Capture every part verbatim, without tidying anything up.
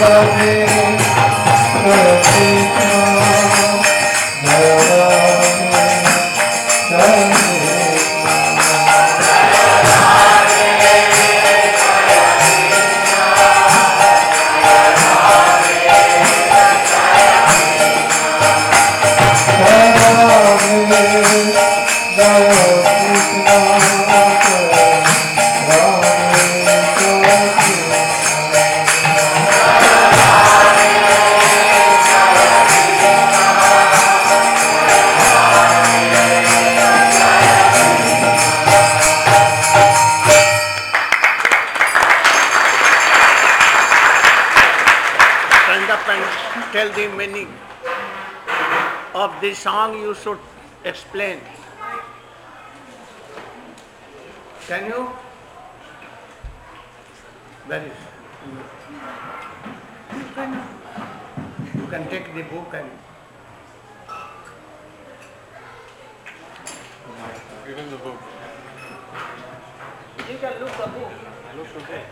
Tell the meaning of the song you should explain. Can you? Where is? You can, you can take the book and give him the book. You can look the book. Look the book.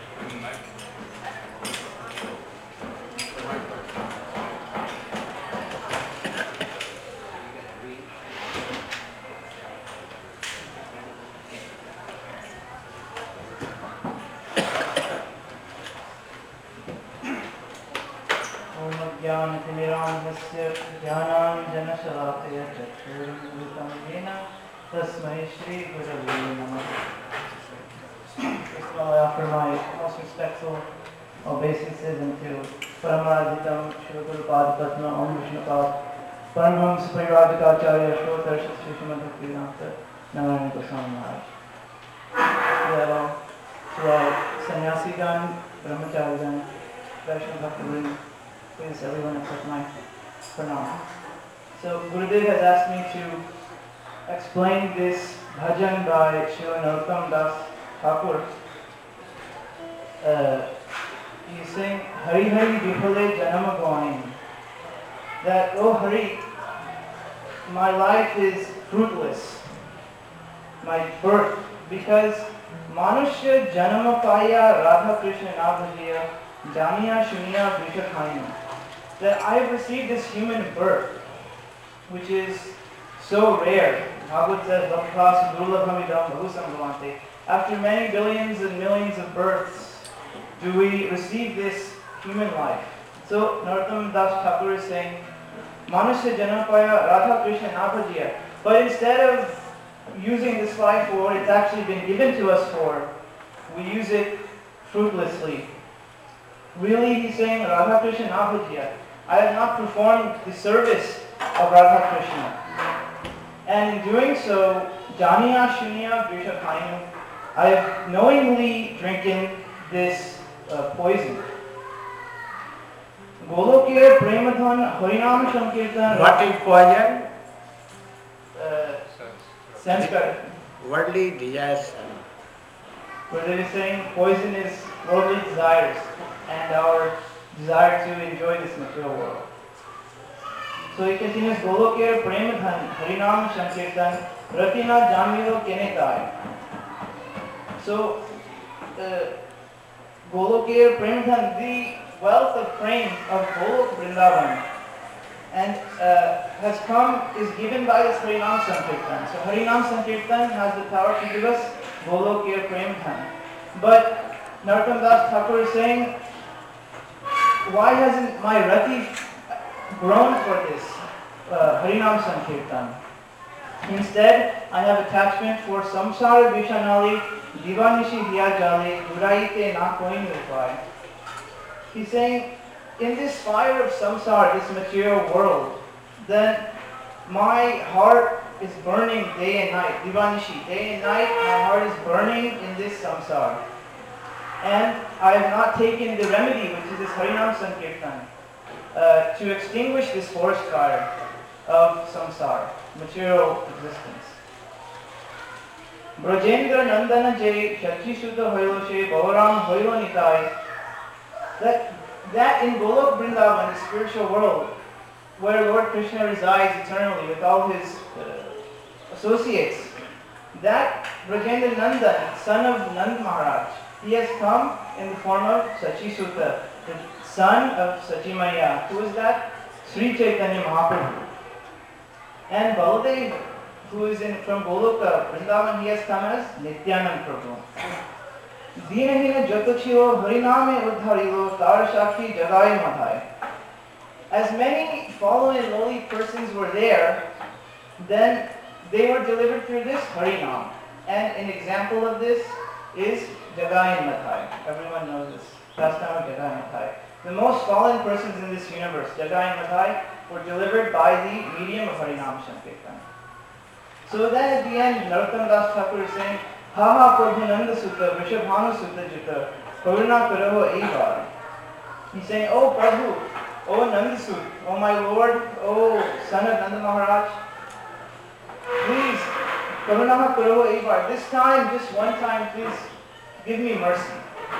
ज्ञानाञ्जनशलाकया चक्षुरुन्मिलितं येन तस्मै श्रीगुरवे नमः. First of all, I offer my most respectful obeisances unto Paramarajitam Shri Guru Pad Padma Om Vishnupad Paramhams Parivadikacharya Shrotarshit Shri Srimad Bhaktivedanta Narayana Goswami Maharaj. Hello to our Sannyasigan, Brahmacharigan, Vaishnava Bhaktivinoda. Please, everyone accept my pranam. So, Gurudev has asked me to explain this bhajan by Srila Narottam Das Thakur. Uh, he's saying, Hari Hari Vipale Janama Goin. That, oh Hari, my life is fruitless, my birth, because Manushya Janama Paya Radha Krishna Nabhajiya Janiya Shuniya Vishakhaina. That I have received this human birth, which is so rare. Bhagavad says, after many billions and millions of births, do we receive this human life. So, Narottam Das Thakur is saying, Manusya Janapaya Radha Krishna Nabhajiya. But instead of using this life for what it's actually been given to us for, we use it fruitlessly. Really, he's saying, Radha Krishna Nabhajiya. I have not performed the service of Radha Krishna. And in doing so, Janiya Shunya Vishakhainu, I have knowingly drinking this uh, poison. Golokir Premadhan Harinam Sankirtan. What is poison? Uh, Sanskar. Worldly desires. But it is saying poison is worldly desires and our desire to enjoy this material world. So he continues, Golokir Premadhan Harinam Sankirtan Ratina Jamilo Kenetai. So, uh, Golokir Premadhan, the wealth of prem of Golok Vrindavan, and uh, has come, is given by this Harinam Sankirtan. So Harinam Sankirtan has the power to give us Golokir Premadhan. But Narottam Das Thakur is saying, why hasn't my rati grown for this uh, Harinam Sankirtan? Instead, I have attachment for samsara vishanali divanishi diya jale duraite na koi upay. He's saying, in this fire of samsara, this material world, then my heart is burning day and night. Divanishi, day and night, my heart is burning in this samsara. And I have not taken the remedy, which is this Harinam Sankirtan, uh, to extinguish this forest fire of samsara, material existence. Brajendra Nandana Jay Shachi Sudha Hoiloshe Bhavaram Hoilo Nitai. That, that in Golok Vrindavan, the spiritual world, where Lord Krishna resides eternally with all his uh, associates, that Brajendra Nandan, son of Nand Maharaj, he has come in the form of Sachi Sutta, the son of Sachimaya. Who is that? Sri Chaitanya Mahaprabhu. And Baladev, who is in from Goloka, Vrindavan, he has come as Nityanand Prabhu. Dinahina Jyotochio Hariname Uddharilo Tar Shakti Jadai Madhai. As many following lowly persons were there, then they were delivered through this Harinam. And an example of this is Jagai and Mathai. Everyone knows this. Pastime of Jagai and Mathai. The most fallen persons in this universe, Jagai and Mathai, were delivered by the medium of Harinam Sankirtan. So then at the end, Narottam Das Thakur is saying, Ha ha Prabhu Nanda Sutta, Vrishabhanu Sutta Jita, Karuna Karaho Eivar. He's saying, Oh Prabhu, Oh Nanda Sut, Oh my Lord, Oh son of Nanda Maharaj, please, Karunaha Karaho Eivar, this time, just one time, please give me mercy.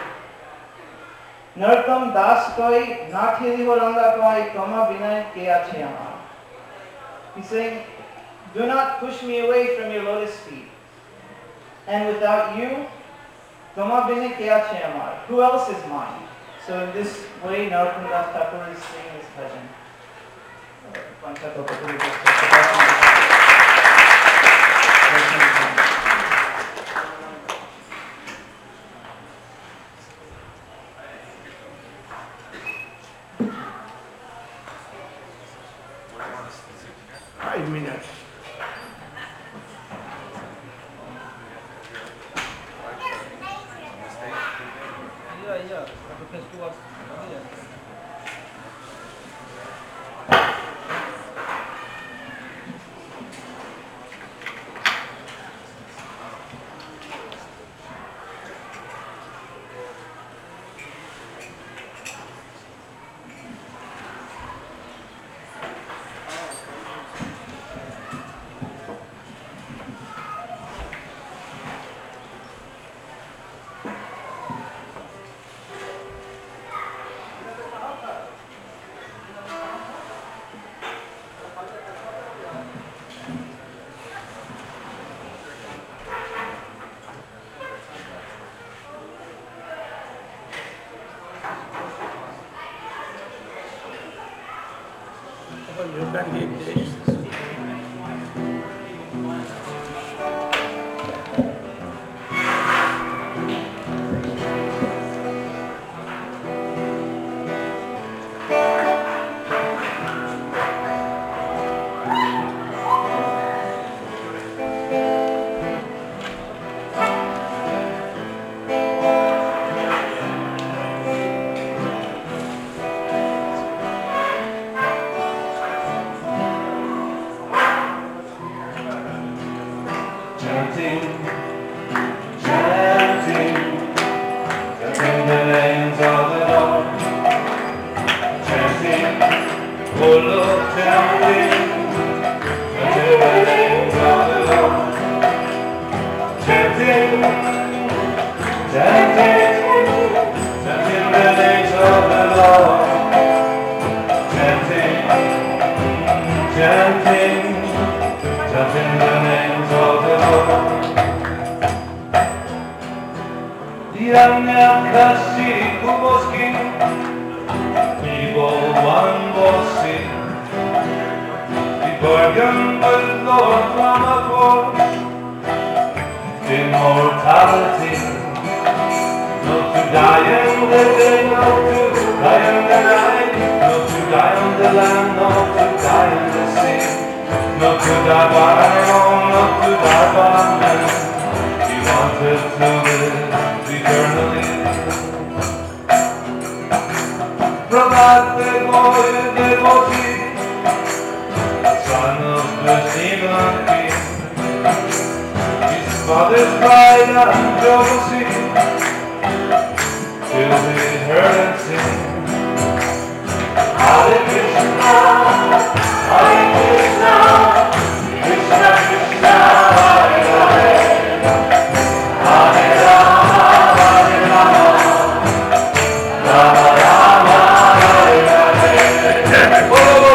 Narottam Das Koi, Nathili Horanda Koi, Kama Vinay Kya Chayama. He's saying, do not push me away from your lotus feet. And without you, Kama Vinay Kya Chayama. Who else is mine? So in this way, Narottam Das Thakur is singing this bhajan. Five minutes. Yeah, yeah. Because two hours. Yeah. You can give this. Chanting, chanting, chanting the names of the Lord. Chanting, oh Lord, chanting, chanting the names of the Lord. Chanting, chanting, chanting the names of the Lord. Chanting, chanting, chanting the names of the Lord. Hiranyakashi Kuboski, evil one bossy, he bargained with Lord from above. Immortality, not to die in the day, not to die in the night, not to die on the land, not to die in the sea, not to die by home, not to die by man. He wanted to live eternally. Prabhat boy, devotee, son of the Shivan king, his father's pride and jealousy, till he heard him sing, Hare Krishna, Hare Krishna, Krishna Krishna, Hare Hare, Hare Rama, Hare Rama, Rama Rama, Hare Hare. Oh,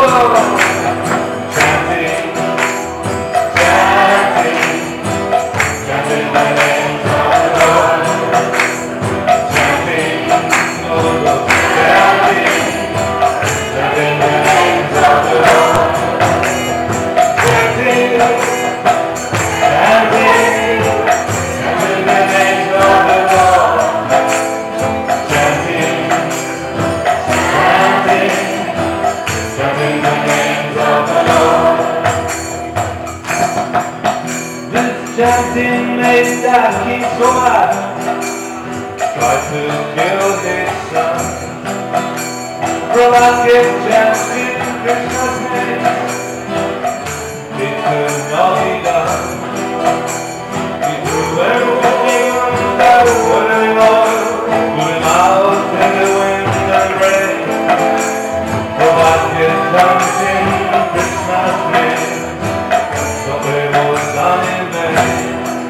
chanting, chanting, chanting the names of the Lord. Chanting, oh Lord, chanting. his inmates that he so mad tried to kill his son. Prahlad gave chance in Krishna's name. It could not be done. He threw everything that would in oil, put him out in the wind and rain. Prahlad gave chance in Krishna's name. So it was done in vain.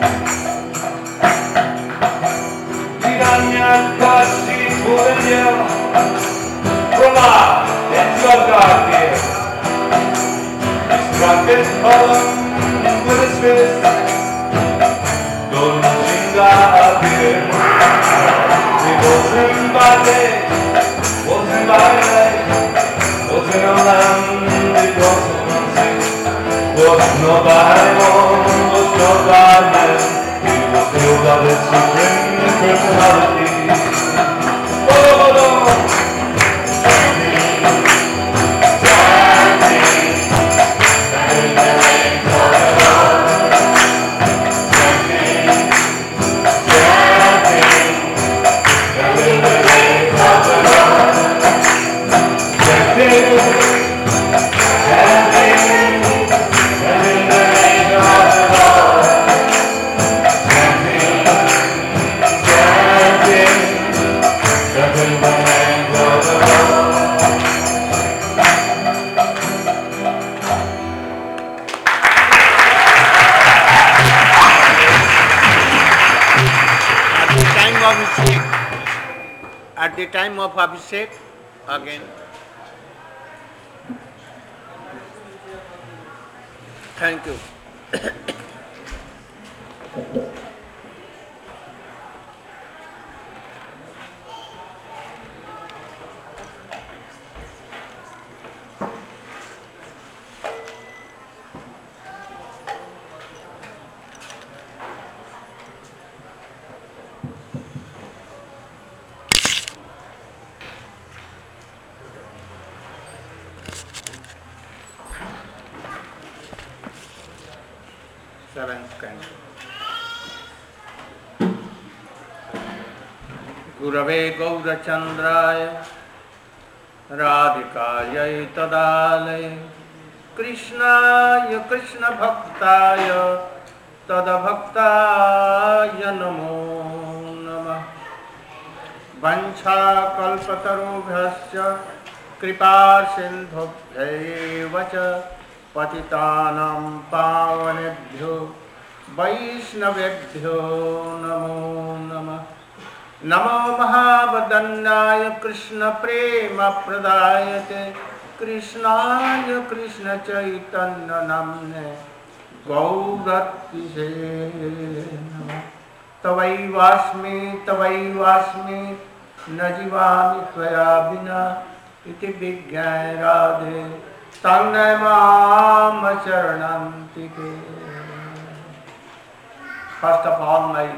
Hiranyakashi put in yell. Prahlad, it's your God here. He struck his column with his fist. Golden Shinga appeared. It wasn't by day, wasn't by night, wasn't on land, it wasn't on sea. Was not by one, was not by man. He was still by the supreme personality. Oh, oh, oh. At the time of Abhishek, again. Thank you. Seventh canto. Gurave Gaurachandraya Radhikaya Tadalaya Krishnaya Krishna Bhaktaya Tadabhaktaya Namo Namah Vancha Kalpatarubhyasya Kripa Sindhubhyaeva Patitanam Pavanebhyo Vaishnavebhyo Namo Namah Namo Mahavadanyaya Krishna Prema Pradayate Krishnaya Krishna Chaitanya Namne Gauratise Namah Tavai Vasmi Tavai Vasmi Najivami Tvaya Bina Iti Vigyaya Radhe Tangnai Mama Charanantike. First of all, my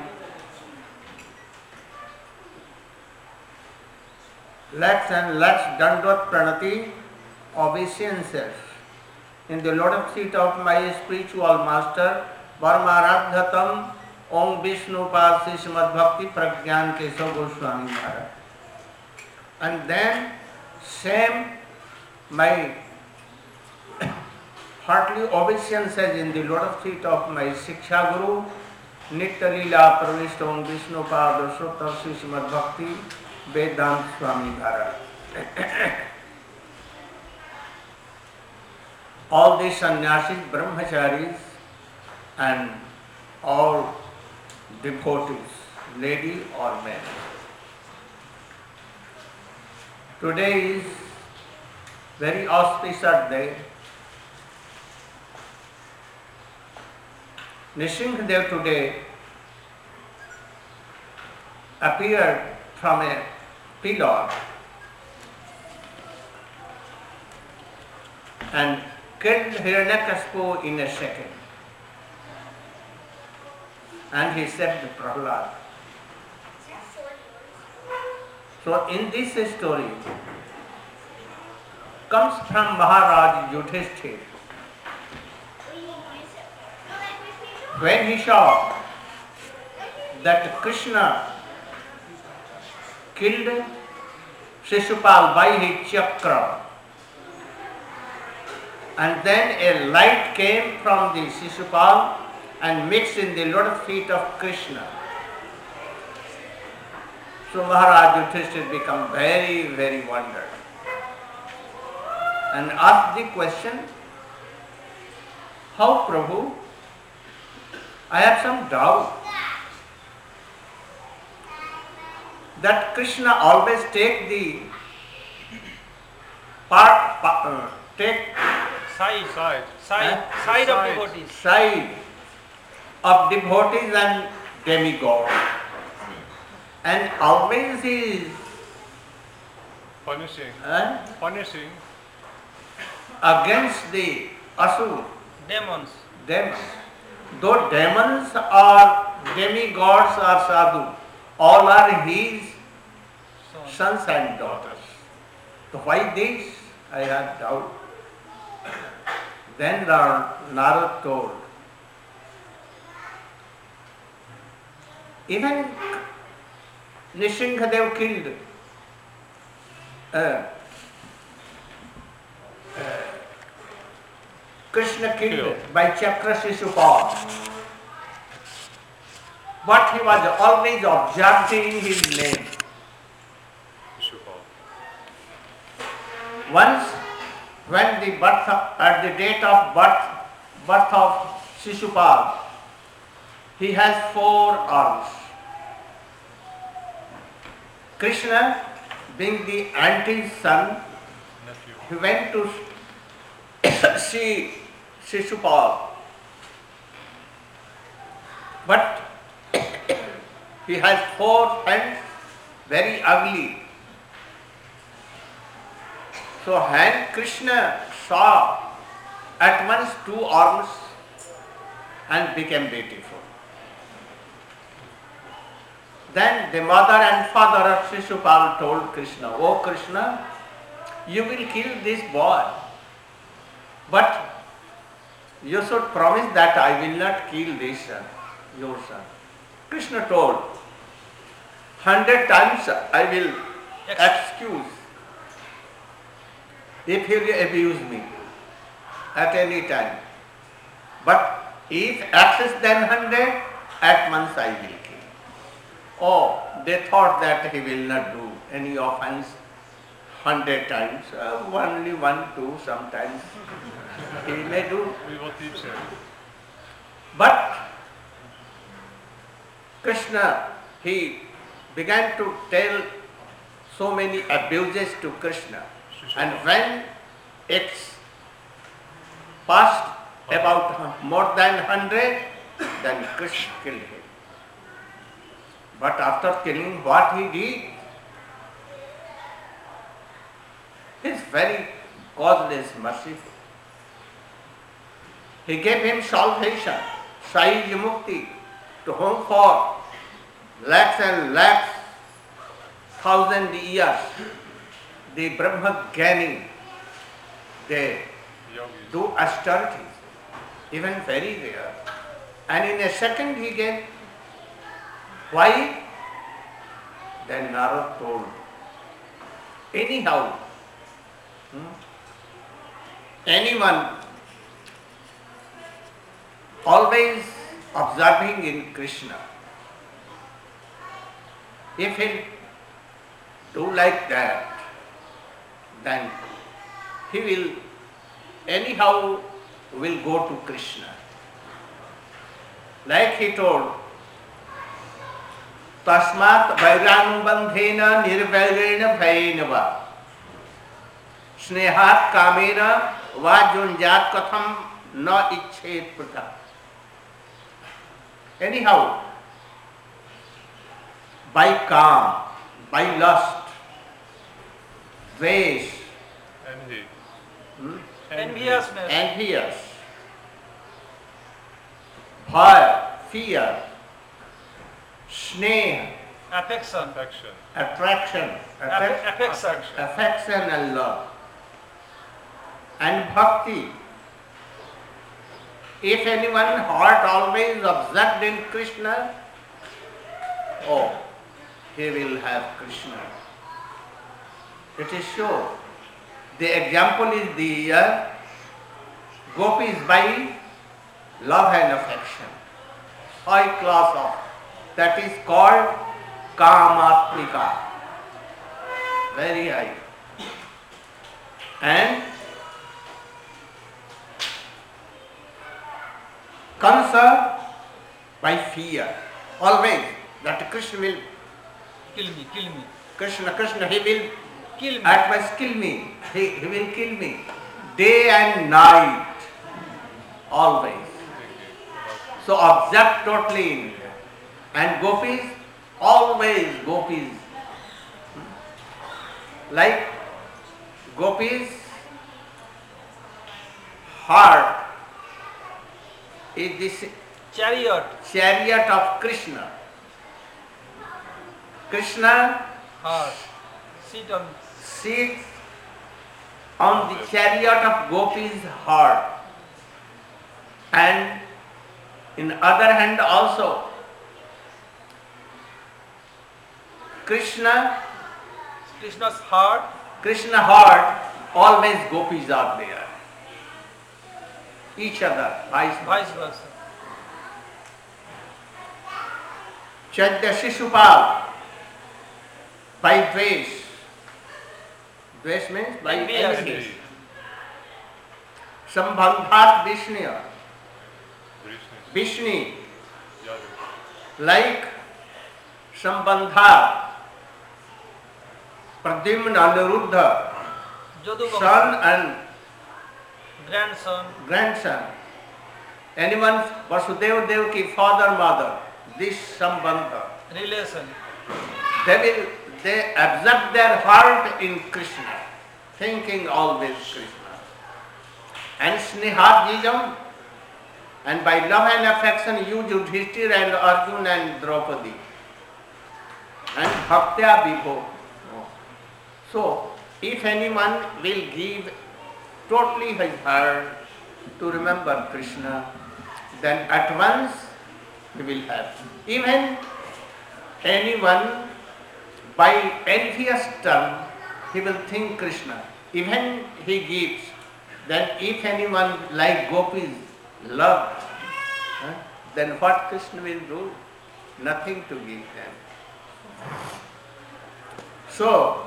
lakhs and lakhs Dandvat Pranati obeisances in the lotus feet of my spiritual master, Paramaradhatam Om Vishnu Pad Srimad Bhakti Pragyan Keshav Goswami Maharaj. And then same my heartly obeisances in the lotus feet of my Shiksha Guru, Nitya Leela Pravishta Om Vishnu Pad Sutta Srimad Bhakti Vedant Swami Maharaj. All these sannyasis, brahmacharis and all devotees, lady or man. Today is very auspicious day. Nrsimhadev today appeared from a pillar and killed Hiranyakashipu in a second. And he saved Prahlad. So in this story comes from Maharaj Yudhishthira. When he saw that Krishna killed Shishupal by his chakra, and then a light came from the Shishupal and mixed in the lotus feet of Krishna. So Maharaj Yudhishthira became very, very wondered and asked the question, how Prabhu? I have some doubt that Krishna always take the part, uh, take Side, Side. side, Huh? side of Side. devotees. side of devotees and demigods, and always he is Punishing. uh, Punishing. against the asur, Demons. demons. Though demons or demigods or sadhu, all are his So, sons and daughters. So why this? I have doubt. Then Nar- Narad told, even Nishingadev killed uh, uh, Krishna killed Killed. by Chakra Shishupal. But he was always observing his name. Shupal. Once, when the birth of, at the date of birth, birth of Shishupal, he has four arms. Krishna, being the auntie's son, Nephew. he went to see Shishupal. But he has four hands, very ugly. So when Krishna saw at once two arms and became beautiful. Then the mother and father of Shishupal told Krishna, "Oh Krishna, you will kill this boy, but you should promise that I will not kill this son, your son." Krishna told, hundred times I will excuse if he will abuse me at any time. But if excess than hundred, at once I will kill. Oh, they thought that he will not do any offense hundred times, uh, only one, two, sometimes he may do. We will teach him. But Krishna, he began to tell so many abuses to Krishna. And when it's passed about more than hundred, then Krishna killed him. But after killing, what he did, he is very causeless, merciful. He gave him salvation, Sai Mukti, to whom for lakhs and lakhs, thousand years, the Brahma Gyani, they Yogis. do austerities, even very rare. And in a second he gave. Why? Then Narad told, anyhow, hmm, anyone always observing in Krishna, if he do like that, then he will anyhow will go to Krishna. Like he told, Tasmat vairānubandhena nirvairena bhainava snehat kamena vajunjat katham na icchet prata. Anyhow, by calm, by lust, dvesh, Envy. hmm, Enviousness. envious, bhaya, fear, sneh, Affection. Affection. attraction, Aff- affection, Affection. affection and love, and bhakti. If anyone heart always absorbed in Krishna, oh, he will have Krishna. It is so. The example is the uh, gopis by love and affection. High class of, that is called Kamatmika. Very high. And Kansa by fear. Always that Krishna will, Kill me, kill me. Krishna, Krishna, he will Kill me. at once kill me. He, he will kill me. Day and night. Always. So observe totally in it. And gopis, always gopis. Like gopis, heart is this Chariot. chariot of Krishna. Krishna Heart. Sit on. sits on the chariot of gopis' heart. And in other hand also, Krishna, Krishna's heart. Krishna heart, always gopis are there. Each other, vice versa. Vice versa. Chaitya Shishupal, by Dvesh. Dvesh means by Envy. envy. Sambandhat Vishnu. Vishnu, like Sambandha, Pradyumna, Aniruddha, Jadu son and grandson. grandson. Anyone, Vasudeva Devaki, father, mother, this Sambandha. Relation. They will, they absorb their heart in Krishna, thinking always Krishna. And Snehadjijam, and by love and affection you Yudhishthir and Arjuna and Draupadi. And Bhaktya Vibho. So, if anyone will give totally his heart to remember Krishna, then at once he will have. Even anyone by envious term, he will think Krishna. Even he gives, then if anyone like gopis love, huh, then what Krishna will do? Nothing to give them. So,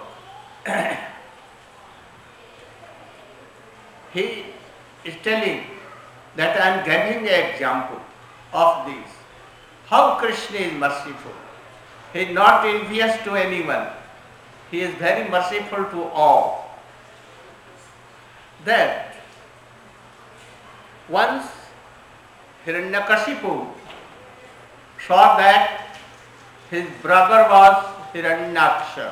he is telling that I am giving an example of this. How Krishna is merciful. He is not envious to anyone. He is very merciful to all. That once Hiranyakashipu saw that his brother was Hiranyaksha.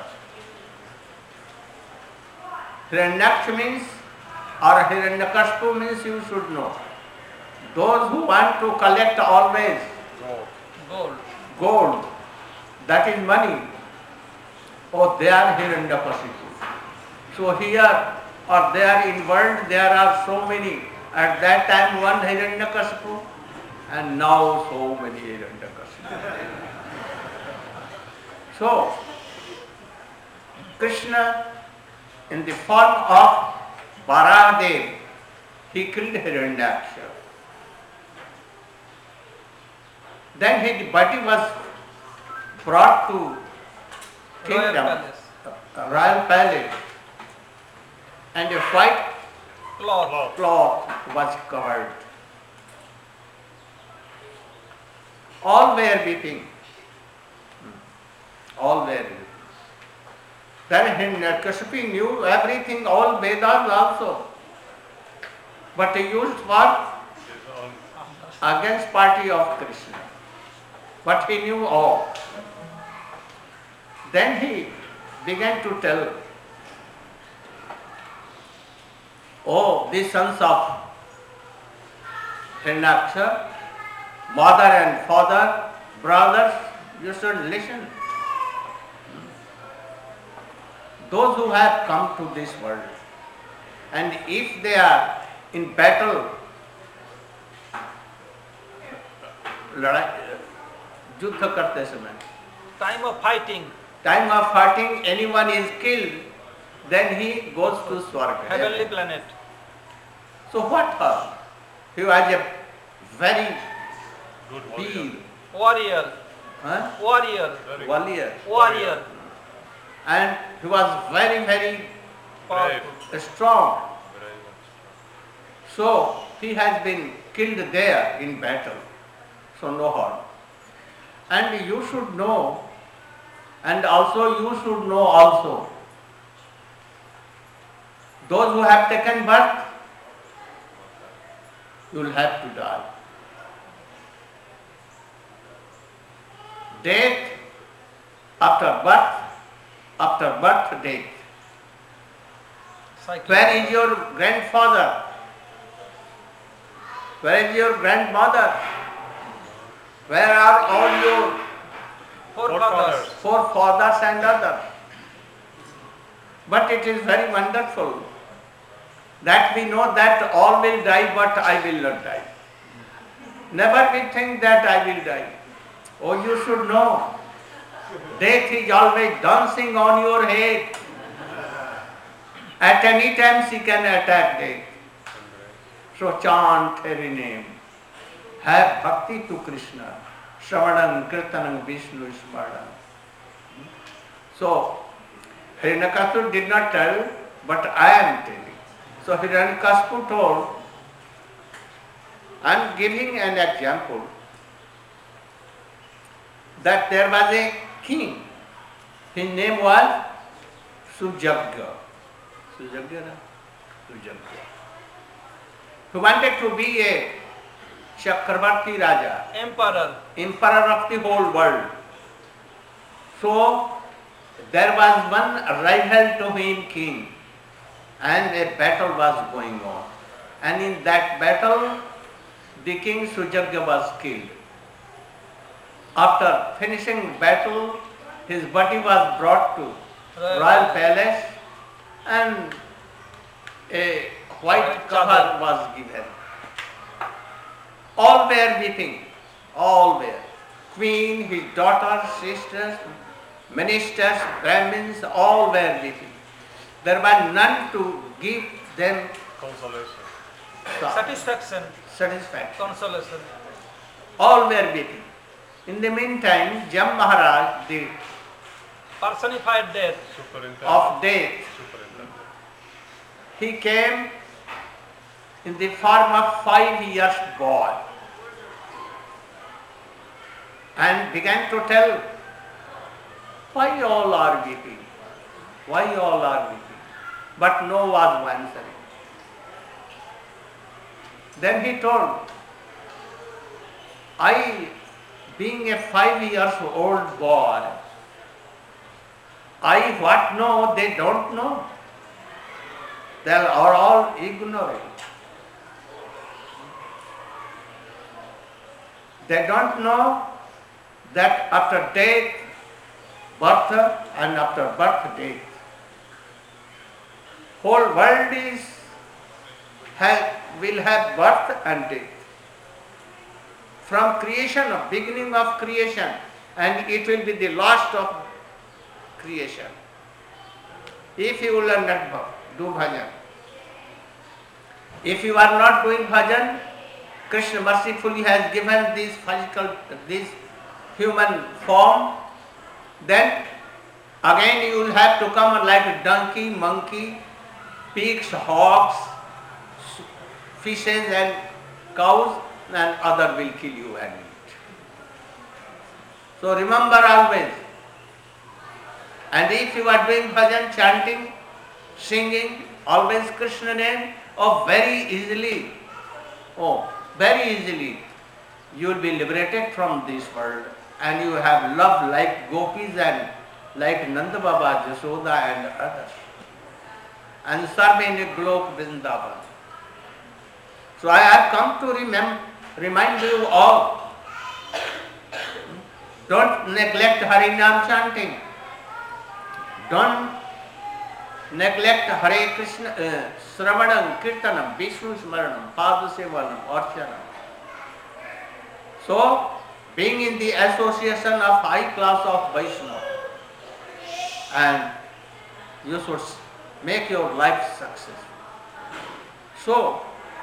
Hiranyaksha means, or Hiranyakashipu means, you should know. Those who want to collect always Gold. gold, that is money. Oh, they are Hiranyakashipu. So here or there in world there are so many. At that time one Hiranyakashipu and now so many Hiranyakashipu. So Krishna in the form of Varahadev, he killed Hiranyaksha. Then his body was brought to Royal kingdom, palace. uh, royal palace, and a white Cloth. cloth was covered. All were weeping. All were weeping. Then Hiranyakashipu knew everything, all Vedas also. But he used for against party of Krishna. But he knew all. Then he began to tell, oh, these sons of Hiranyaksha, mother and father, brothers, you should listen. Those who have come to this world, and if they are in battle, लड़ाई युद्ध करते समय time of fighting, time of fighting, anyone is killed, then he goes to Swarga. heavenly planet. So what her? He was a very Good warrior. big Warrior, huh? warrior, Very warrior. warrior, And he was very, very powerful. strong. Very much. So he has been killed there in battle. So no harm. And you should know, and also you should know also, those who have taken birth, you will have to die. Death after birth, after birth, death. Cycle. Where is your grandfather? Where is your grandmother? Where are all your Forefathers. forefathers and others? But it is very wonderful that we know that all will die, but I will not die. Never we think that I will die. Oh, you should know, death is always dancing on your head. At any time she can attack death. So chant her name. Have bhakti to Krishna. Shravanam, Kirtanam, Vishnu, Smaranam. So, Hiranyakashipu did not tell, but I am telling. So Hiranyakashipu told, I am giving an example, that there was a king. His name was Sujagga. Sujagga, no? Sujagga. Who wanted to be a Chakravarti Raja, Emperor. emperor of the whole world. So there was one rival to him, king, and a battle was going on. And in that battle, the king Sujagga was killed. After finishing battle, his body was brought to Royal royal palace, and a white White cover chadar. was given. All were weeping, all were. Queen, his daughters, sisters, ministers, Brahmins, all were weeping. There was none to give them Consolation. Satisfaction. satisfaction. Consolation. All were weeping. In the meantime, Jam Maharaj, the Personified death. Superintendent. of death, Superintendent. he came in the form of five years boy and began to tell, why all are weeping? Why all are weeping? But no was answering. Then he told, I, being a five years old boy, I what know, they don't know. They are all ignorant. They don't know that after death, birth, and after birth, death. Whole world is have, will have birth and death. From creation, of beginning of creation, and it will be the last of creation. If you will not do bhajan, if you are not doing bhajan, Krishna mercifully has given this physical, this human form, then again you will have to come like a donkey, monkey, pigs, hogs, fishes and cows, and other will kill you and eat. So remember always. And if you are doing bhajan, chanting, singing, always Krishna name, oh very easily, oh very easily, you will be liberated from this world, and you have love like gopis and like Nanda Baba, Jasoda and others, and serve in a Golok Vrindavan. So I have come to remem- remind you all, don't neglect Harinam chanting, don't neglect Hare Krishna, uh, Sravanam, Kirtanam, Vishnu Smaranam, Pada Sevanam, Archanam. So, being in the association of high class of Vaishnava, and you should make your life successful. So,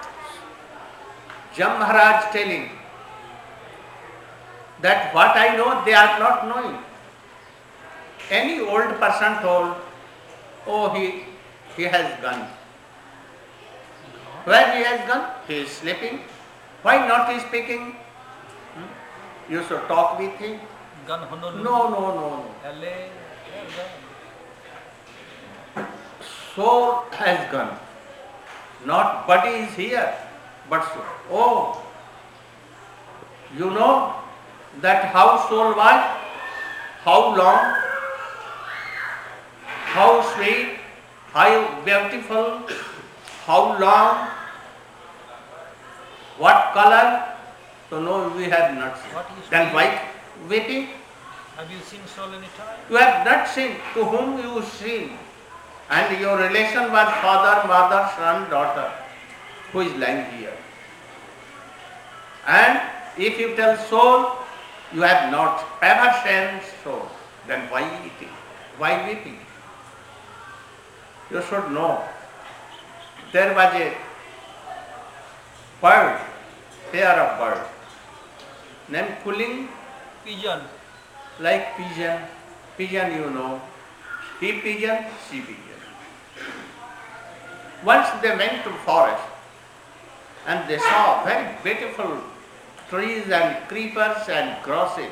Jam Maharaj telling that what I know they are not knowing. Any old person told, oh, he, he has gone. Where he has gone? He is sleeping. Why not he speaking? Hmm? You should talk with him. Gan Honolulu. No, no, no, no. L A. Soul has gone. Not body is here, but soul. Oh, you know that how soul was, how long, how sweet, how beautiful, how long, what color. So no, we have not seen. What is Then sweet? why weeping? Have you seen soul any time? You have not seen. To whom you seen? And your relation was father, mother, son, daughter, who is lying here. And if you tell soul, you have not ever seen soul, then why eating? Why weeping? You should know. There was a bird, pair of birds, named Kuling, Pigeon. like pigeon. Pigeon you know. He pigeon, she pigeon. Once they went to forest and they saw very beautiful trees and creepers and grasses.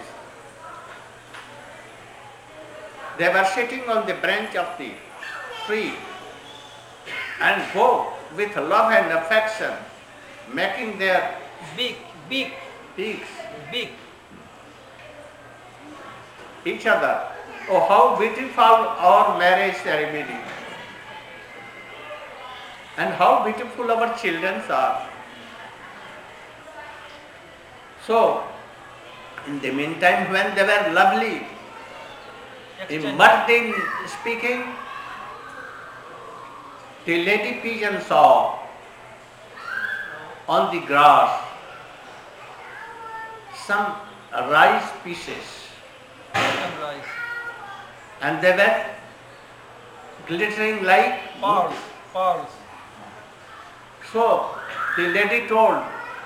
They were sitting on the branch of the tree and go with love and affection, making their Big, big, beaks big. each other. Oh, how beautiful our marriage ceremony. And how beautiful our children are. So, in the meantime, when they were lovely, immersed in speaking, the lady pigeon saw on the grass some rice pieces, Chicken rice. and they were glittering like Pearls. Pearls. So the lady told,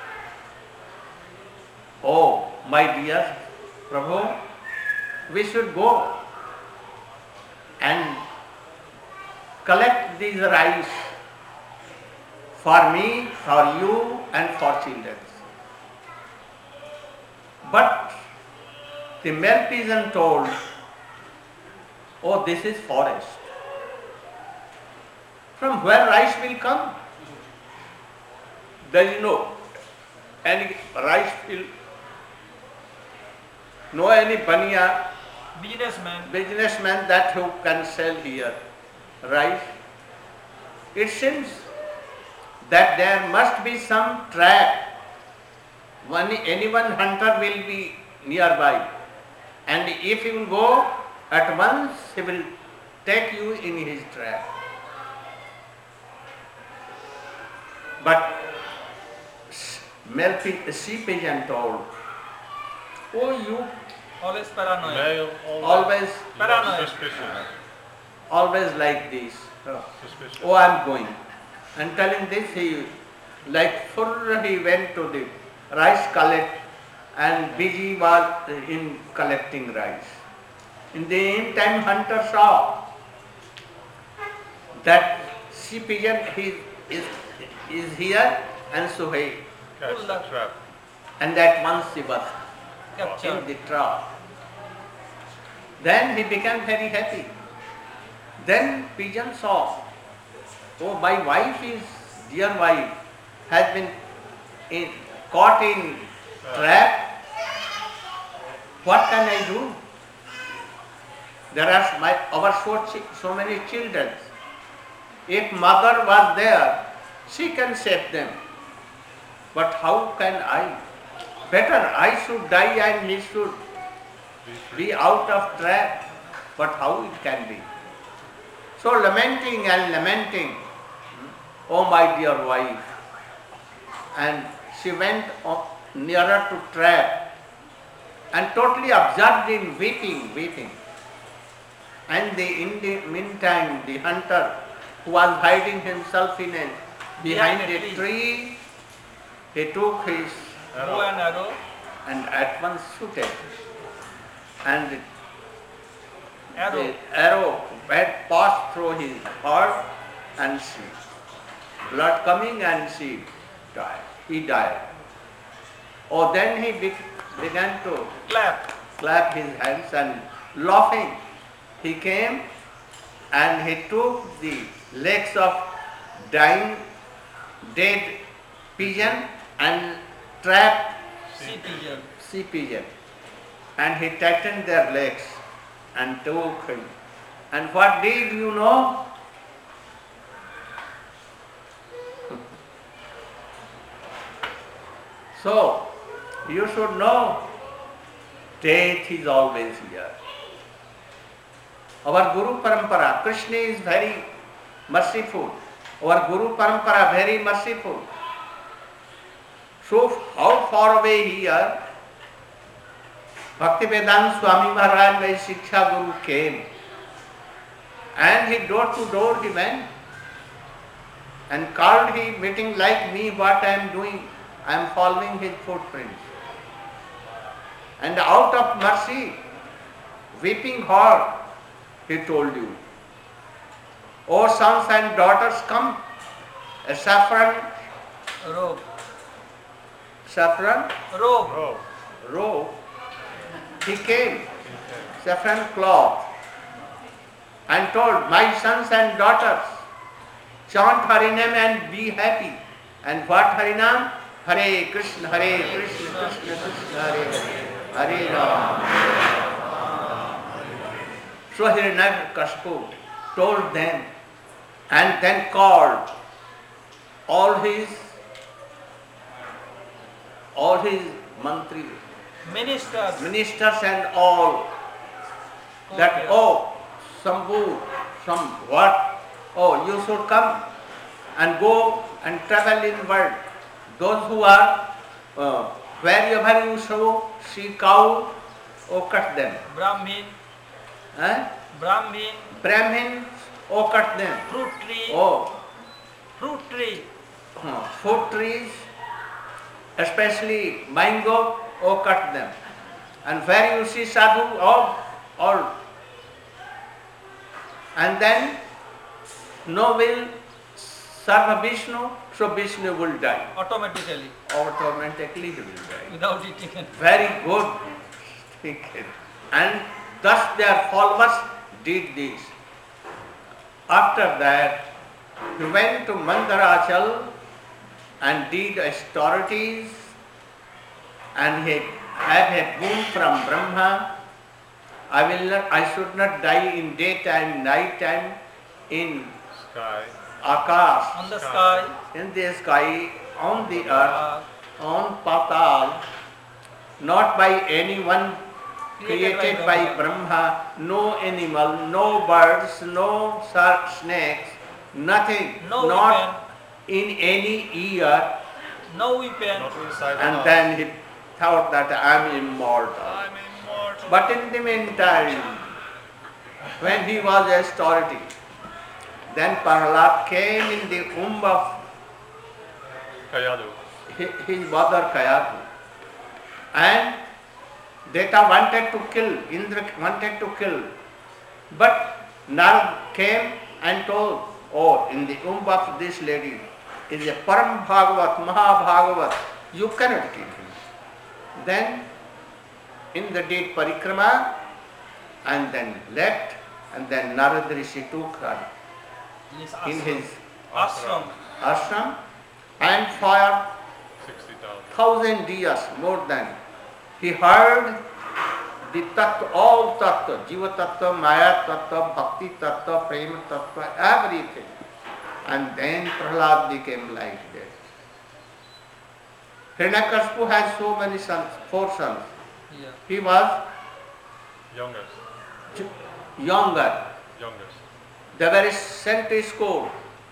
oh my dear Prabhu, we should go and collect these rice for me, for you and for children. But the male pigeon told, oh, this is forest. From where rice will come? There is no any rice field, no any baniya Businessman. businessman that who can sell here rice. It seems that there must be some trap. One, any one hunter will be nearby, and if you will go at once, he will take you in his trap. But male pi- sea pigeon told, oh, you Always paranoid. Male, always, always, Paranoid. suspicious. always like this. Suspicious. Oh, I am going. And telling this, he, like full, he went to the rice collect and busy was in collecting rice. In the meantime, hunter saw that sea pigeon he is, is here, and so he, Catch the trap. and at once he was in Captured. the trap. Then he became very happy. Then pigeon saw, oh, my wife is, dear wife, has been in, caught in trap. What can I do? There are my, our so, chi- so many children. If mother was there, she can save them. But how can I? Better I should die and he should be out of trap. But how it can be? So lamenting and lamenting, oh my dear wife, and she went o- nearer to trap and totally absorbed in weeping, weeping. And the, in the meantime, the hunter who was hiding himself in a, behind Behind a a tree. tree, he took his Bow and arrow. and at once shooted. And Arrow. the arrow had passed through his heart and she, blood coming and she died. He died. Oh, then he be- began to Clap. clap his hands and laughing. He came and he took the legs of dying, dead pigeon and trapped Sea pigeon. sea pigeon, and he tightened their legs and took him. And what did you know? So, you should know, death is always here. Our Guru Parampara, Krishna is very merciful. Our Guru Parampara very merciful. So how far away here, Bhaktivedanta Swami Maharaj, my Shiksha Guru, came. And he door to door he went and called he meeting like me what I am doing. I am following his footprints. And out of mercy, weeping heart, he told you, O sons and daughters, come, a saffron, Robe. saffron Robe. Oh, robe, he came, saffron cloth, and told, my sons and daughters, chant Harinam and be happy. And what Harinam? Hare Krishna, Hare Krishna, Krishna Krishna, Hare Hare, Hare Ram. So Hiranyakashipu told them and then called all his all his mantri, Ministers. ministers and all that, Okay. oh, Sambhu, some what? Oh, you should come and go and travel in world. Those who are uh, wherever you show, see cow, oh, cut them. Brahmin. Eh? Brahmin. Brahmins, oh, cut them. Fruit tree. Oh, Fruit tree. uh, fruit trees, especially mango, oh, cut them. And where you see sadhu, all, all. And then no will serve Vishnu, so Vishnu will die. Automatically. Automatically he will die. Without eating. Very good. And thus their followers did this. After that, he went to Mandarachal and did austerities and he had a boon from Brahma. I will not, I should not die in daytime, night time, in sky. Akash, On the sky. in the sky, on the earth, Uh, on Patal, not by anyone Created created by by Brahma, no animal, no birds, no sa- snakes, nothing, No not in any year. no weapon. Not inside the And house. then he thought that I am immortal. I'm immortal. But in the meantime, when he was austerity, then Prahlad came in the womb of Kayadu. hi- his mother Kayadu. And Deta wanted to kill, Indra wanted to kill. But Narad came and told, oh, in the womb of this lady is a Param Bhagavat, Maha Bhagavat, you cannot kill him. Then Indra did parikrama and then left, and then Narad Rishi took her This in ashram. his Ashram. ashram and for sixty thousand. thousand years more than he heard the tattva, all tattva, jiva tattva, maya tattva, bhakti tattva, prema tattva, everything. And then Prahlad became like that. Hiranyakashipu has so many sons, four sons. Yeah. He was Youngest. j- younger. Youngest. They were sent to school.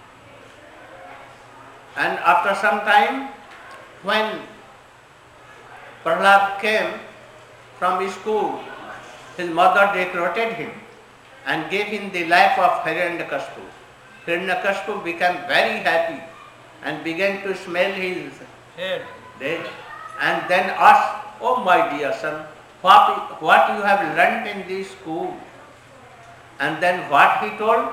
And after some time, when Prahlad came from school, his mother decorated him and gave him the life of Hiranyakashipu. Hiranyakashipu became very happy and began to smell his Head. dead and then asked, "Oh my dear son, what, what you have learnt in this school?" And then what he told?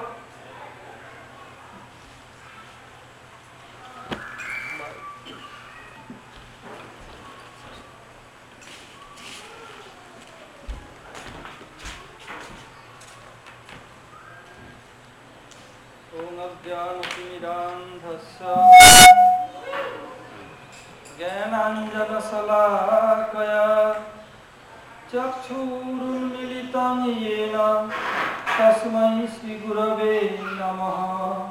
ॐ अज्ञानतिमिरान्धस्य ज्ञानाञ्जनशलाकया चक्षुरुन्मीलितं येन तस्मै श्रीगुरवे नमः।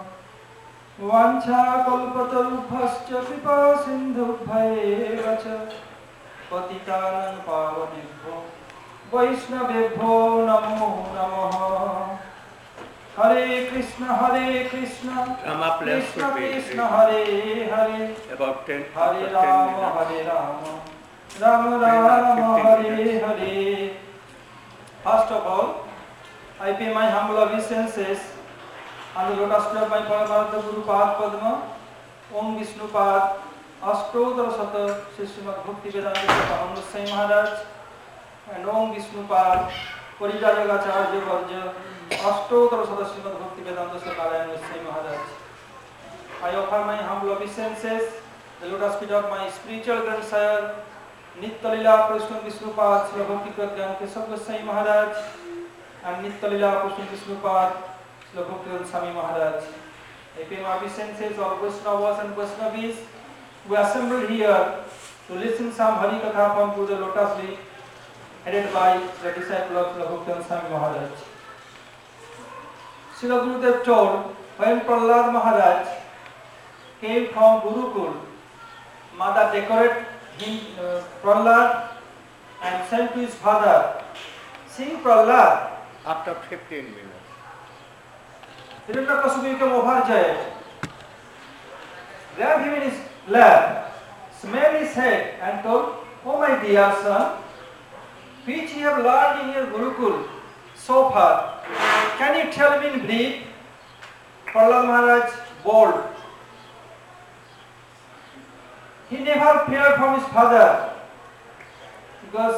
वाञ्छाकल्पतरुभ्यश्च कृपासिन्धुभ्येव च पतितानां पावनेभ्यो वैष्णवेभ्यो नमो नमः। Hare Krishna, Hare Krishna, Rama place Krishna should be Krishna, Hare Hare, about ten, Hare about Rama, ten Hare Rama, Rama Rama, Hare Hare. First of all, I pay my humble obeisances on the lotus feet of my Paramartha Guru Pad Padma, Om Vishnu Pad, Ashtodara Sata, Sri Srimad Bhakti Vedanta Swami Goswami Maharaj, and Om Vishnu Pad, Parijayagacharya Varja, Ashtodara Sata Srimad Bhakti Vedanta Swami Narayana Goswami Maharaj. I offer my humble obeisances, the lotus feet of my spiritual grandsire, Nitya Lila Krishna Vishnupad, Sri Bhakti Pradyan Keshav Goswami Maharaj, and Nitya Lila Krishna Vishnupad, Sri Bhakti Swami Maharaj. I pay my obeisances of Vaishnavas and Vaishnavis who assembled here to listen some Hari Katha from the lotus leaf headed by the disciple of Sri Bhakti Swami Maharaj. Srila Gurudev told, when Prahlad Maharaj came from Gurukul, Mother decorated him, uh, Prahlad, and sent to his father. Seeing Prahlad, after fifteen minutes. Hiranyakashipu became overjoyed, grabbed him in his lap, smelled his head, and told, "Oh my dear son, which you have learned in your Gurukul so far, can you tell me in brief?" Prahlad Maharaj bold. He never feared from his father because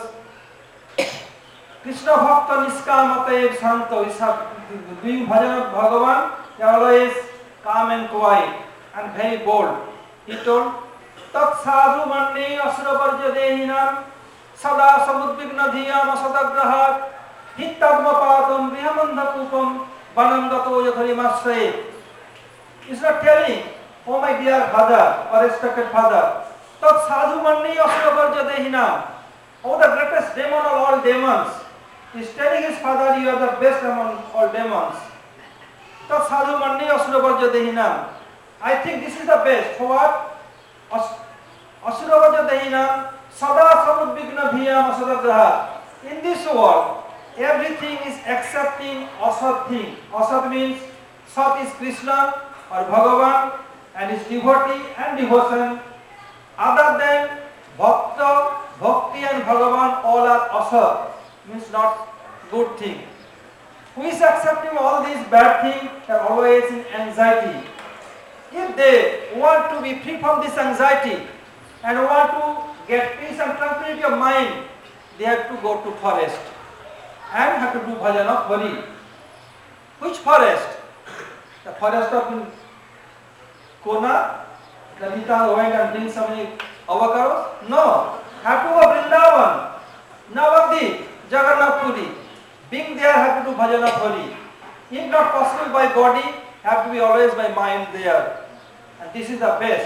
Krishna Bhakta Niskamatayeb Santo is doing bhajan of Bhagavan, they are always calm and quiet and very bold. He told, Tat sadhu manne asuravarja dehinam sada samudvigna dhiyam asadagrahat hittadmapatam vihamandhakupam banandato yadharimasraye. He's not telling, "Oh my dear father or respected father, Tat sadhu manne asuravarja dehinam, oh the greatest demon of all demons." He is telling his father, "You are the best among all demons." Tat sadhu manne asuravarja dehinam. I think this is the best. For what? Asuravarja dehinam sada samudvigna dhiyam asadagraha. In this world, everything is accepting asat thing. Asat means Sat is Krishna or Bhagavan and his devotee and devotion. Other than Bhakta, Bhakti and Bhagavan, all are asat, means not good thing. Who is accepting all these bad things are always in anxiety. If they want to be free from this anxiety and want to get peace and tranquility of mind, they have to go to forest and have to do bhajan of Hari. Which forest? The forest of Kona, the Nita went and bring so many avocados? No. Have to go Vrindavan, Navadvip, Jagannath Puri. Being there, have to do bhajan of Hari. If not possible by body, have to be always by mind there. And this is the best.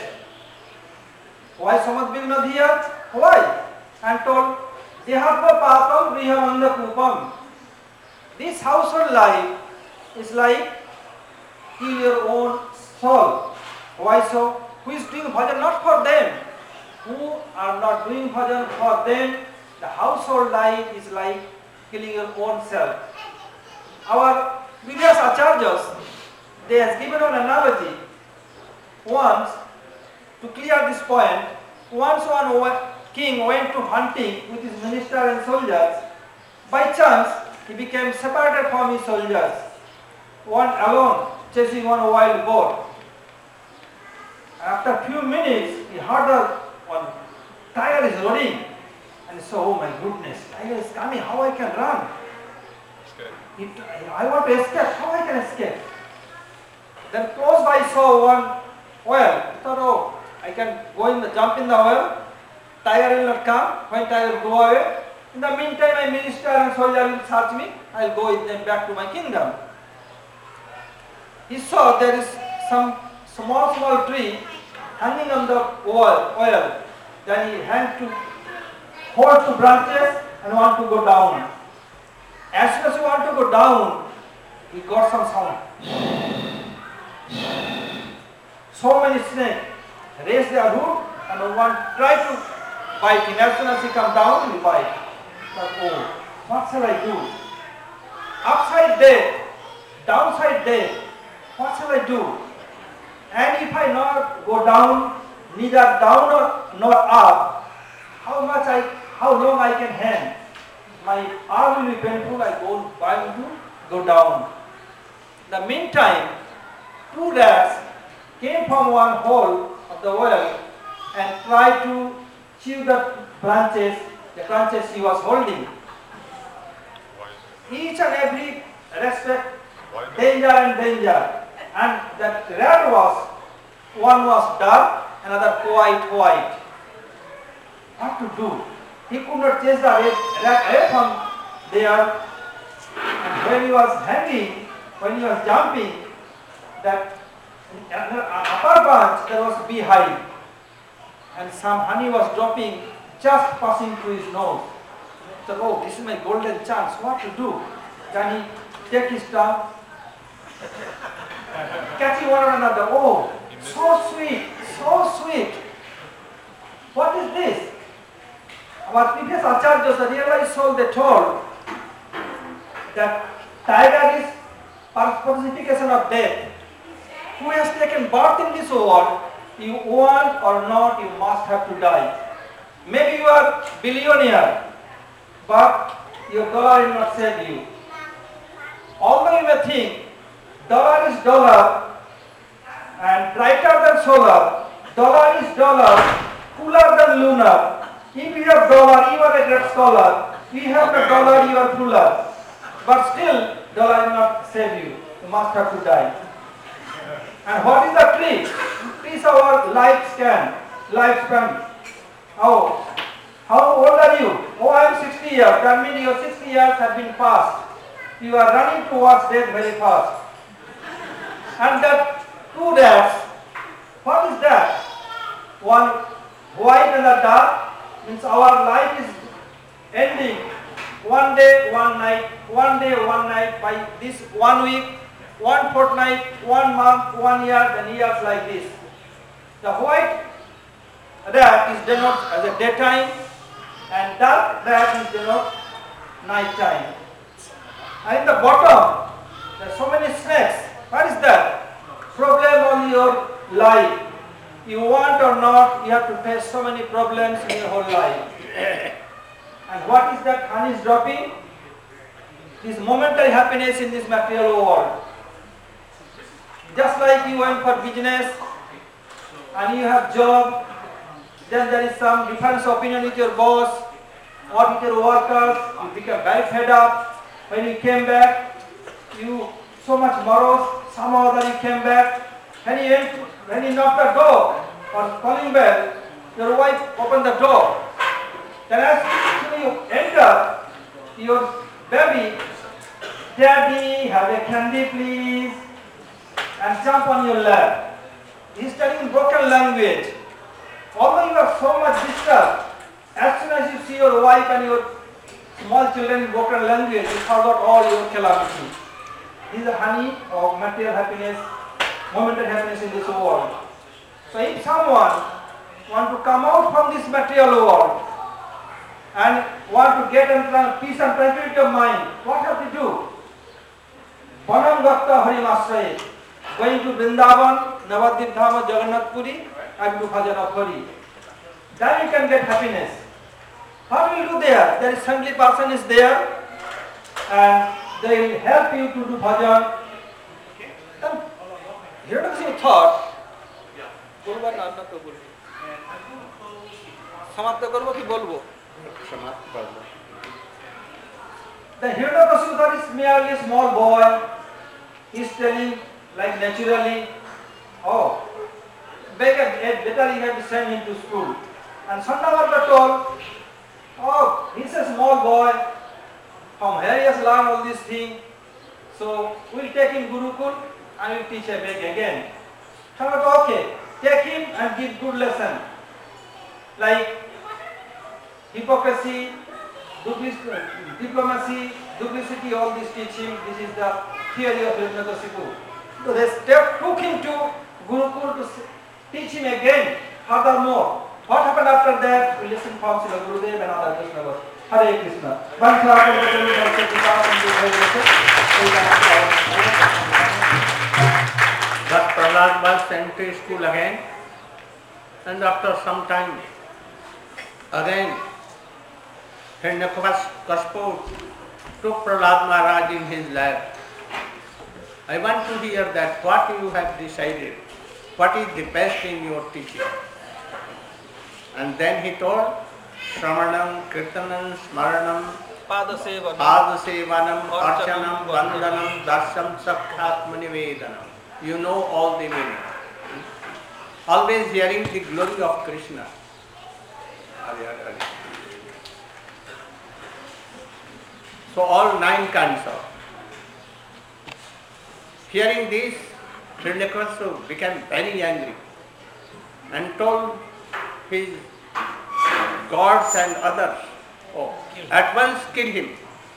Why Samadvigna Dhiyat? Why? And told, Dehatma Patam Grihamanda Kupam. This household life is like kill your own soul. Why so? Who is doing bhajan not for them? Who are not doing bhajan for them? The household life is like killing your own self. Our previous acharyas, they has given an analogy. Once, to clear this point, once one king went to hunting with his minister and soldiers, by chance he became separated from his soldiers, one alone chasing one wild boar. After a few minutes, he heard a one tiger is roaring, and he saw, oh my goodness, tiger is coming, how I can run? Escape. He, I want to escape, how I can escape? Then close by saw one well. He thought, oh, I can go in the, jump in the well, tiger will not come, when tiger will go away. In the meantime, my minister and soldier will search me, I will go with them back to my kingdom. He saw there is some small, small tree hanging on the wall, oil. Then he had to hold two branches and want to go down. As soon as he want to go down, he got some sound. So many snakes raise their root and one try to bite him. As soon as he come down, he bite. But oh, what shall I do? Upside dead, downside dead. What shall I do? And if I not go down, neither down or nor up, how much I, how long I can hang? My arm will be painful. I go bound to go down. In the meantime, two rats came from one hole of the well and tried to chew the branches, the branches he was holding. Why is it? Each and every respect, Why is it? danger and danger. And that rat was, one was dark, another quite white. What to do? He could not chase the rat away from there. And when he was hanging, when he was jumping, that in the upper branch there was a beehive. And some honey was dropping, just passing through his nose. He said, oh, this is my golden chance, what to do? Then he take his tongue, catching one another. Oh, so sweet, so sweet. What is this? Our previous acharyas, the realized soul, they told that tiger is personification of death. Who has taken birth in this world, you want or not, you must have to die. Maybe you are billionaire, but your dollar will not save you. Although you may think dollar is dollar and brighter than solar, dollar is dollar, cooler than lunar. If you have dollar, you are a great scholar. If you have the dollar, you are cooler. But still, dollar will not save you. You must have to die. And what is the tree? Tree is our lifespan. Lifespan. Oh, how old are you? Oh, I am sixty years. That means your sixty years have been passed. You are running towards death very fast. And that two rats, what is that? One white and a dark means our life is ending. One day, one night, one day, one night, by this one week, one fortnight, one month, one year, then years like this. The white rat is denoted as a daytime and dark rat is denoted night time. And in the bottom, there are so many snakes. What is that? Problem on your life. You want or not, you have to face so many problems in your whole life. And what is that honey is dropping? This momentary happiness in this material world. Just like you went for business and you have job, then there is some difference of opinion with your boss or with your workers, you become very fed up. When you came back, you so much morose, somehow that you came back. When you, went, when you knocked the door or calling bell, your wife opened the door. Then as soon you enter, your baby, Daddy, have a candy please, and jump on your lap. He is studying broken language. Although you are so much disturbed, as soon as you see your wife and your small children in broken language, you forgot all your calamity. This is the honey of material happiness, momentary happiness in this world. So if someone want to come out from this material world and want to get peace and tranquility of mind, what have to do? Vanam Bhakta Harimasraye, going to Vrindavan, Navadvip Dhama, Jagannath Puri, and to Bhajan of Hari. Then you can get happiness. What will do there? There is friendly person is there, and they will help you to do bhajan. Then Hiranyakashipu thought, বলবার না না তো বলবো সমাপ্ত করব কি বলবো समाप्त कर दो। The Hiranyakashipu thought is merely a small boy. He is telling like naturally, oh, better, better you have to send him to school. And Chandavarta told, oh, he's a small boy. From here he has learned all these things. So we'll take him Gurukul and we'll teach him back again. Chandavarta, okay, take him and give good lesson. Like hypocrisy, diplomacy, duplicity, all this teaching. This is the theory of Hiranyakashipu. So they step, took him to Gurukul to teach him again. Furthermore, what happened after that? We listen from Srila Gurudev and other Vaishnavas. Hare Krishna. But Prahlad was sent to school again, and after some time, again, Hiranyakashipu took Prahlad Maharaj in his lap. I want to hear that what you have decided, what is the best in your teaching. And then he told, Shramanam, Kirtanam, Smaranam, Padasevanam, Padasevanam, Archanam, Vandanam, Darsam, Sakhatmanivedanam. You know all the meaning. Always hearing the glory of Krishna. Hare Hare. So all nine kinds of. Hearing this, Hiranyakashipu became very angry and told his gods and others, oh, at once kill him.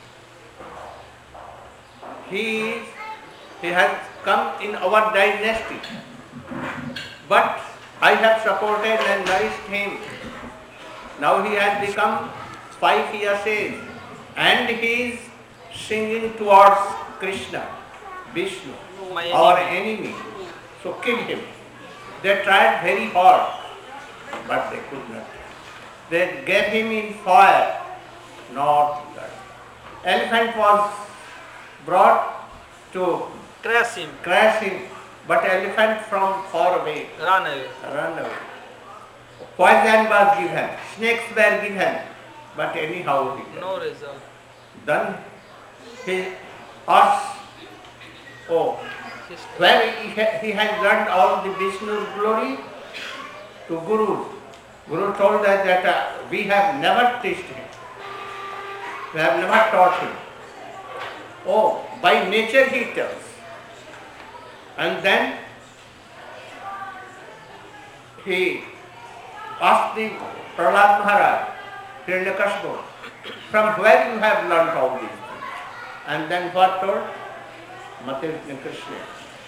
He, he has come in our dynasty, but I have supported and nourished him. Now he has become five years age and he is singing towards Krishna, Vishnu, our enemy. So kill him. They tried very hard, but they could not. They gave him in fire, not blood. Elephant was brought to crush him, crush him, but elephant from far away run away. run away. Poison was given, snakes were given, but anyhow he died. No result. Then he asked, oh, where he, ha- he has learned all the Vishnu's glory? To Guru. Guru told us that uh, we have never teached him. We have never taught him. Oh, by nature he tells. And then he asked the Prahlad Maharaj, Hiranyakashipu, from where you have learned all these things? And then what told? Mate Krishna.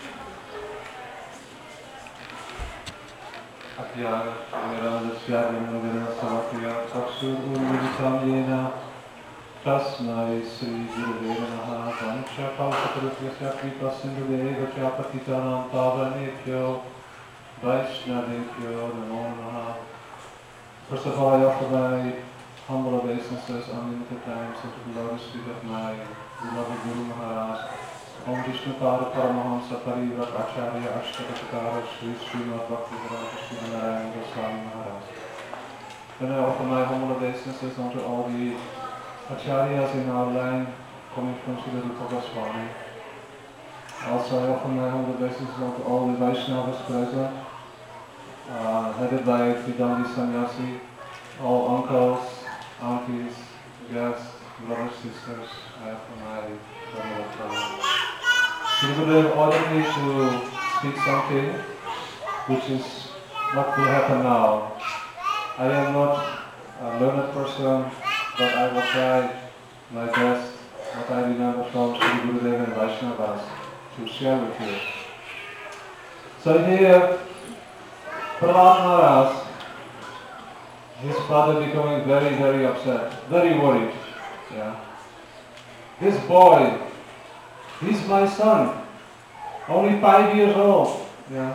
Atyāga Nirādasyagamagana Savatya Chakshurgurvitamyena Tasmai Sri Gurudeva Namaha Vancha Kalpatarupyasya Kripa Sindhudeva Chapatitanam Pavanebhyo Vaishnavebhyo Namo Namaha. First of all, I offer my humble obeisances, unlimited thanks unto the lotus feet of my beloved Guru Maharaj, Om Vishnu Pada Paramahamsa Parivrat Acharya Ashtakatara Sri Srimad Bhaktivedanta Srinarayan Goswami Maharaj. Then I offer my humble obeisances unto all the Acharyas in our line coming from Srila Rupa Goswami. Also I offer my humble obeisances unto all the Vaishnavas present, uh, headed by Vidandi Sannyasi, all uncles, aunties, guests, brothers, sisters. I offer my humble obeisances. Shri Gurudev ordered me to speak something which is what will happen now. I am not a learned person, but I will try my best what I remember from Shri Gurudev and Vaishnavas to share with you. So here, Prahlad Maharaj, his father becoming very, very upset, very worried. Yeah. This boy, he's my son, only five years old, yeah,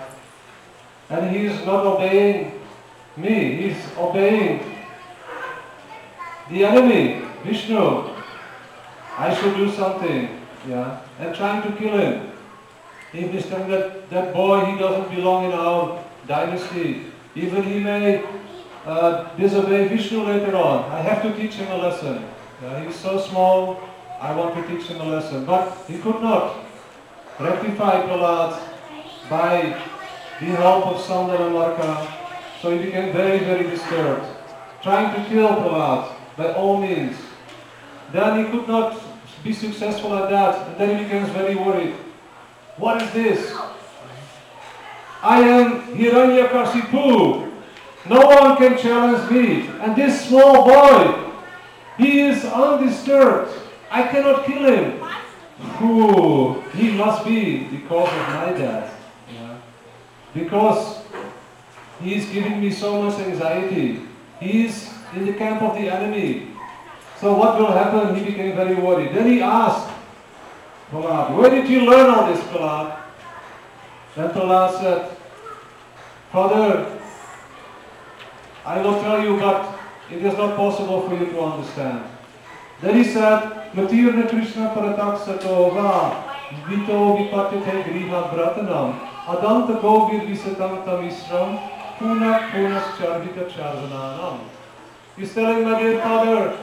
and he is not obeying me, he's obeying the enemy, Vishnu, I should do something, yeah, and trying to kill him. If he's telling that that boy, he doesn't belong in our dynasty, even he may uh, disobey Vishnu later on. I have to teach him a lesson. Yeah, he's so small, I want to teach him a lesson. But he could not rectify Prahlad by the help of Sandaramarka. So he became very, very disturbed, trying to kill Prahlad by all means. Then he could not be successful at that, and then he becomes very worried. What is this? I am Hiranyakashipu. No one can challenge me. And this small boy, he is undisturbed. I cannot kill him. Ooh, he must be because of my dad. Yeah. Because he is giving me so much anxiety. He is in the camp of the enemy. So what will happen? He became very worried. Then he asked Prahlad, where did you learn all this, Prahlad? Then Prahlad said, Father, I will tell you, but it is not possible for you to understand. Then he said, Matirna Krishna Parataksato va Vito Vipatite Griha Bratanam Adanta Govir Visatam Tamisram Punak Punas Charvita Charvananam. He's telling, my dear Father,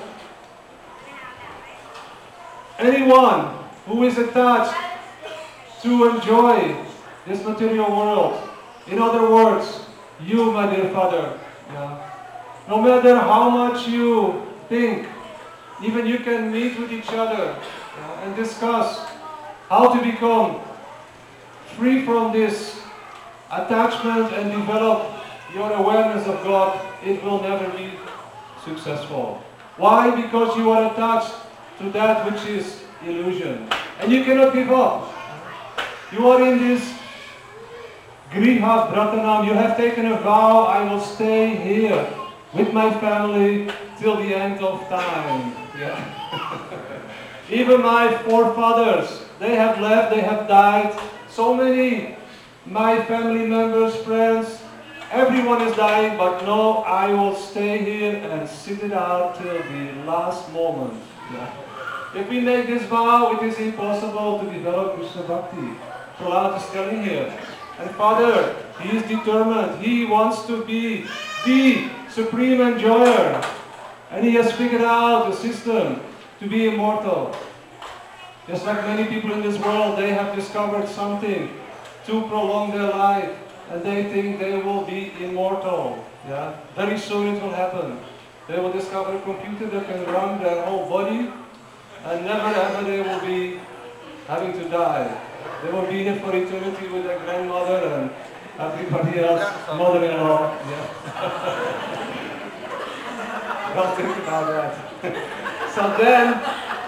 anyone who is attached to enjoy this material world, in other words, you, my dear Father, yeah, no matter how much you think, even you can meet with each other yeah, and discuss how to become free from this attachment and develop your awareness of God, it will never be successful. Why? Because you are attached to that which is illusion. And you cannot give up. You are in this Griha Bratanam. You have taken a vow, I will stay here with my family till the end of time. Yeah. Even my forefathers, they have left, they have died. So many, my family members, friends, everyone is dying, but no, I will stay here and sit it out till the last moment. Yeah. If we make this vow, it is impossible to develop Krishna Bhakti. Prahlad is telling here. And Father, he is determined. He wants to be the supreme enjoyer. And he has figured out a system to be immortal. Just like many people in this world, they have discovered something to prolong their life. And they think they will be immortal. Yeah? Very soon it will happen. They will discover a computer that can run their whole body. And never ever they will be having to die. They will be here for eternity with their grandmother and everybody else, mother-in-law. Yeah. Don't think about that. So then,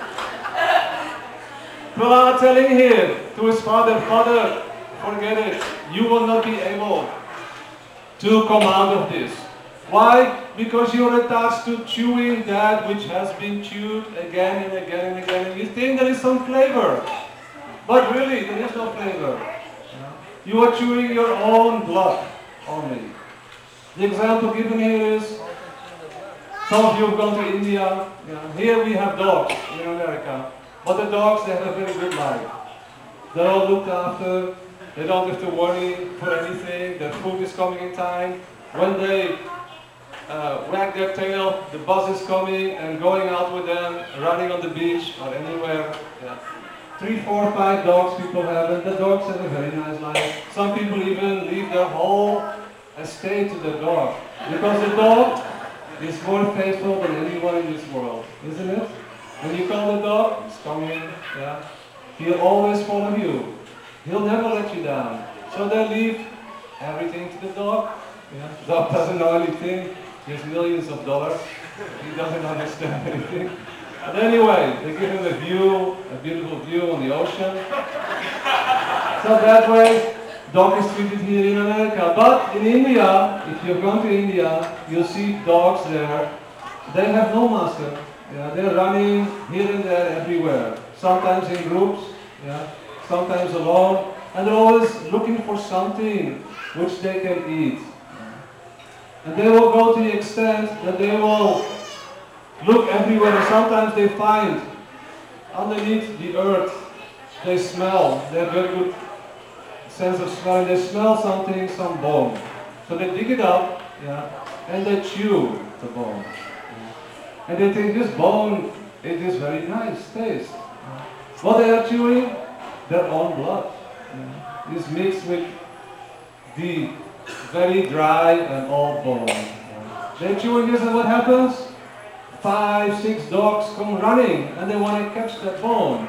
Prahlad telling here to his father, Father, forget it. You will not be able to come out of this. Why? Because you are attached to chewing that which has been chewed again and again and again. And you think there is some flavor. But really, there is no flavor. You are chewing your own blood only. The example given here is, some of you have gone to India. Yeah. Here we have dogs in America. But the dogs, they have a very good life. They're all looked after. They don't have to worry for anything. Their food is coming in time. When they uh, wag their tail, the bus is coming and going out with them, running on the beach or anywhere. Yeah. Three, four, five dogs people have, and the dogs have a very nice life. Some people even leave their whole estate to the dog. Because the dog is more faithful than anyone in this world, isn't it? When you call the dog, he's coming, yeah. He'll always follow you. He'll never let you down. So they leave everything to the dog. Yeah. The dog doesn't know anything. He has millions of dollars. He doesn't understand anything. But anyway, they give him a view, a beautiful view on the ocean. So that way, dog is treated here in America. But in India, if you've gone to India, you'll see dogs there. They have no master. Yeah, they're running here and there everywhere. Sometimes in groups, yeah, sometimes alone. And they're always looking for something which they can eat. And they will go to the extent that they will look everywhere, and sometimes they find underneath the earth, they smell, they have very good sense of smell, and they smell something, some bone. So they dig it up, yeah, and they chew the bone. And they think this bone, it is very nice taste. What they are chewing? Their own blood. Yeah. Is mixed with the very dry and old bone. Yeah. They're chewing this, and what happens? Five, six dogs come running, and they want to catch that bone.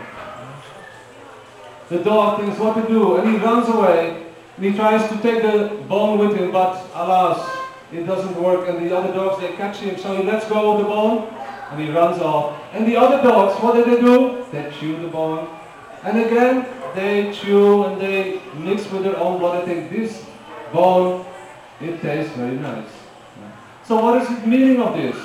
The dog thinks what to do, and he runs away, and he tries to take the bone with him, but alas, it doesn't work, and the other dogs, they catch him, so he lets go of the bone, and he runs off. And the other dogs, what do they do? They chew the bone, and again, they chew, and they mix with their own blood. I think this bone, it tastes very nice. So what is the meaning of this?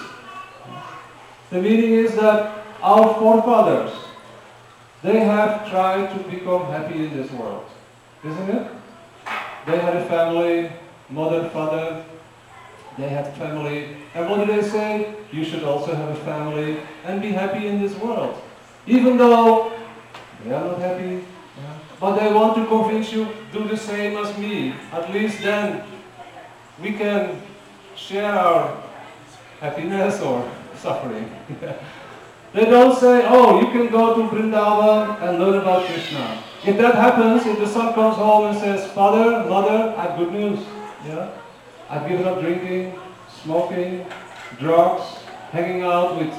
The meaning is that our forefathers, they have tried to become happy in this world, isn't it? They had a family, mother, father, they had family. And what do they say? You should also have a family and be happy in this world. Even though they are not happy, yeah, but they want to convince you, do the same as me. At least then we can share our happiness or suffering. They don't say, oh, you can go to Vrindavan and learn about Krishna. If that happens, if the son comes home and says, Father, Mother, I have good news. Yeah? I've given up drinking, smoking, drugs, hanging out with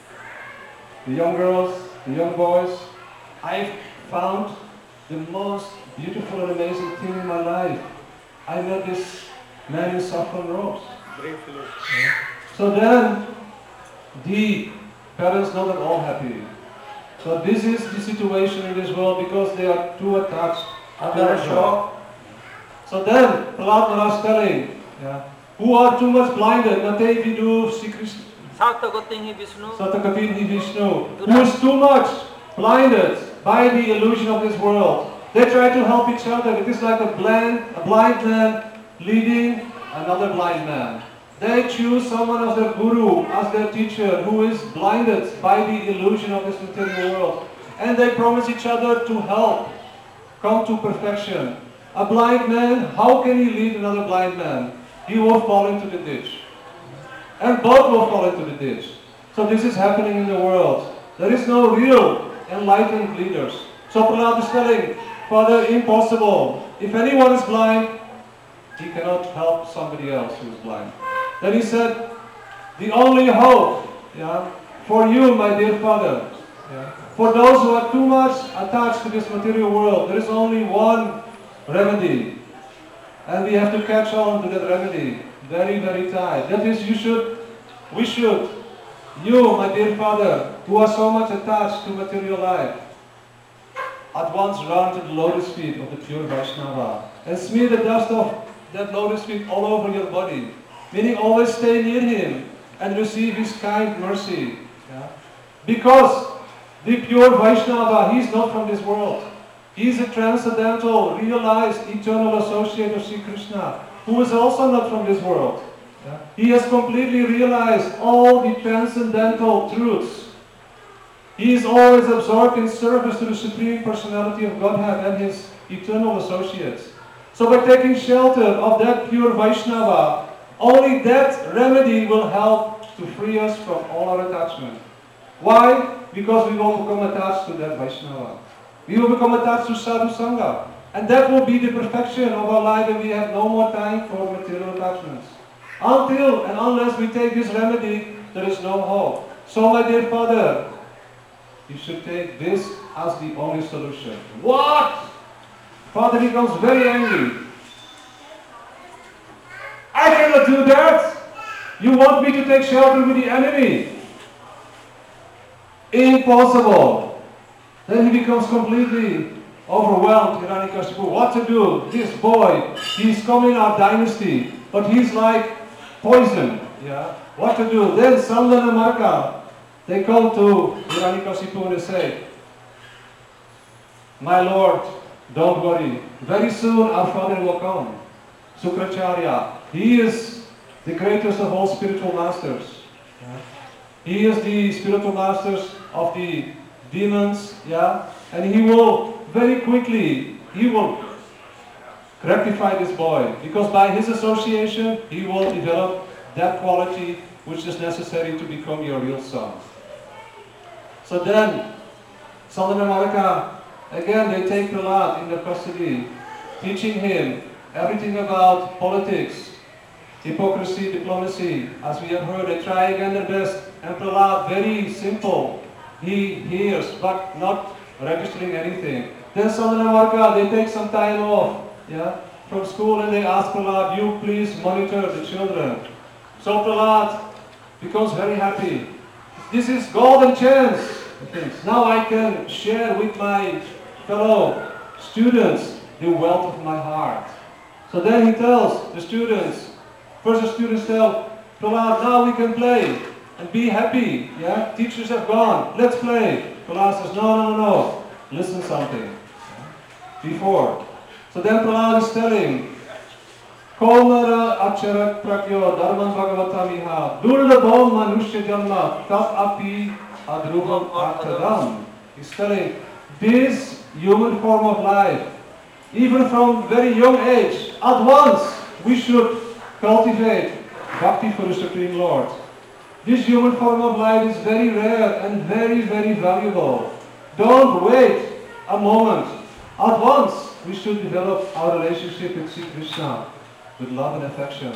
the young girls, the young boys. I've found the most beautiful and amazing thing in my life. I met this man in saffron robes. Yeah. So then, the parents not at all happy. So this is the situation in this world because they are too attached. Under a shock. So then, Prahlad Maharaj is telling, yeah, who are too much blinded, Nate Vidu Sri Krishna. Satakati Vishnu. Satakati Vishnu. Who is too much blinded by the illusion of this world. They try to help each other. It is like a blind, a blind man leading another blind man. They choose someone as their guru, as their teacher, who is blinded by the illusion of this material world. And they promise each other to help come to perfection. A blind man, how can he lead another blind man? He will fall into the ditch. And both will fall into the ditch. So this is happening in the world. There is no real enlightened leaders. So Prahlad is telling, Father, impossible. If anyone is blind, he cannot help somebody else who is blind. Then he said, the only hope, yeah, for you, my dear Father, yeah, for those who are too much attached to this material world, there is only one remedy. And we have to catch on to that remedy very, very tight. That is, you should, we should, you, my dear Father, who are so much attached to material life, at once run to the lotus feet of the pure Vaishnava and smear the dust of that lotus feet all over your body. Meaning always stay near him and receive his kind mercy. Yeah? Because the pure Vaishnava, he is not from this world. He is a transcendental, realized, eternal associate of Sri Krishna, who is also not from this world. Yeah? He has completely realized all the transcendental truths. He is always absorbed in service to the Supreme Personality of Godhead and his eternal associates. So by taking shelter of that pure Vaishnava, only that remedy will help to free us from all our attachment. Why? Because we will become attached to that Vaishnava. We will become attached to Sadhu Sangha. And that will be the perfection of our life, and we have no more time for material attachments. Until and unless we take this remedy, there is no hope. So my dear Father, you should take this as the only solution. What? Father becomes very angry. I cannot do that. You want me to take shelter with the enemy? Impossible. Then he becomes completely overwhelmed, Hiranyakashipu. What to do? This boy, he's come in our dynasty, but he's like poison. Yeah. What to do? Then Sandan and Marka, they come to Hiranyakashipu and they say, my Lord, don't worry. Very soon our father will come. Sukracharya. He is the greatest of all spiritual masters. Yeah. He is the spiritual masters of the demons, yeah, and he will very quickly, he will rectify this boy, because by his association, he will develop that quality which is necessary to become your real son. So then, Sadhana Marika, again, they take Prahlad in their custody, teaching him everything about politics, hypocrisy, diplomacy. As we have heard, they try again their best. And Prahlad, very simple. He hears, but not registering anything. Then Sadhana Marika, they take some time off, yeah, from school, and they ask Prahlad, you please monitor the children. So Prahlad becomes very happy. This is golden chance. He thinks, now I can share with my fellow students the wealth of my heart. So then he tells the students, first the students tell Prahlad, now we can play and be happy. Yeah, teachers have gone, let's play. Prahlad says, no, no, no, no, listen something. Before. So then Prahlad is telling, Kaunara acharat prakyo dharman bhagavatamiha durlabham manushya janma tat api adrubam arthadam. He's telling, this human form of life, even from very young age, at once we should cultivate bhakti for the Supreme Lord. This human form of life is very rare and very, very valuable. Don't wait a moment. At once we should develop our relationship with Sri Krishna with love and affection.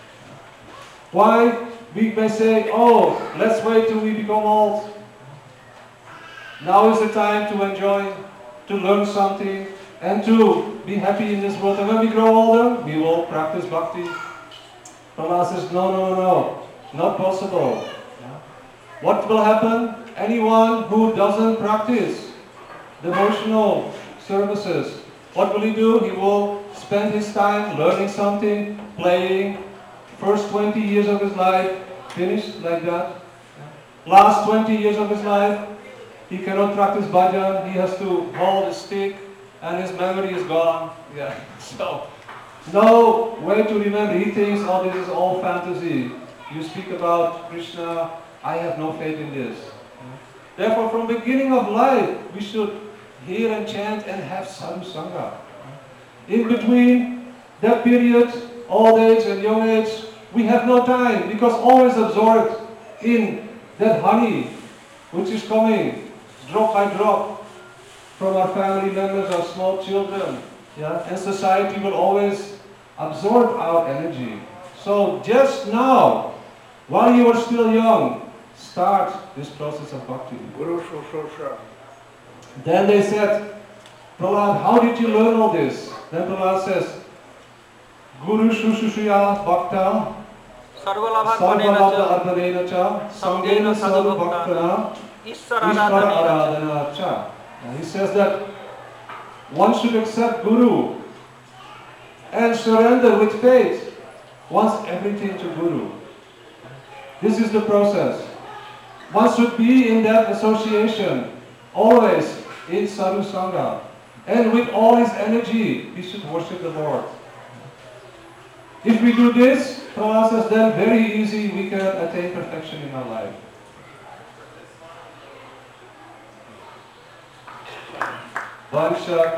Why? We may say, oh, let's wait till we become old. Now is the time to enjoy, to learn something, and to be happy in this world. And when we grow older, we will practice bhakti. Prahlad says, no, no, no, no, not possible. What will happen? Anyone who doesn't practice devotional services, what will he do? He will spend his time learning something, playing. First twenty years of his life, finished like that. Last twenty years of his life, he cannot practice bhajan, he has to hold a stick, and his memory is gone. Yeah. So, no way to remember. He thinks, oh, this is all fantasy. You speak about Krishna, I have no faith in this. Therefore, from beginning of life, we should hear and chant and have sadhu sangha. In between that period, old age and young age, we have no time, because always absorbed in that honey which is coming drop by drop from our family members, our small children. Yeah? And society will always absorb our energy. So just now, while you are still young, start this process of bhakti. Guru Shushusha. Then they said, Prahlad, how did you learn all this? Then Prahlad says, Guru Shushushuya Bhakta Sarvalabha Ardhanena Cha Sangena Sadhu Bhaktana Ishvara Aradhana Cha. He says that one should accept Guru and surrender with faith, wants everything to Guru. This is the process. One should be in that association, always in Sadhu Sangha. And with all his energy, he should worship the Lord. If we do this, Prahlad says, then very easy we can attain perfection in our life. Vansha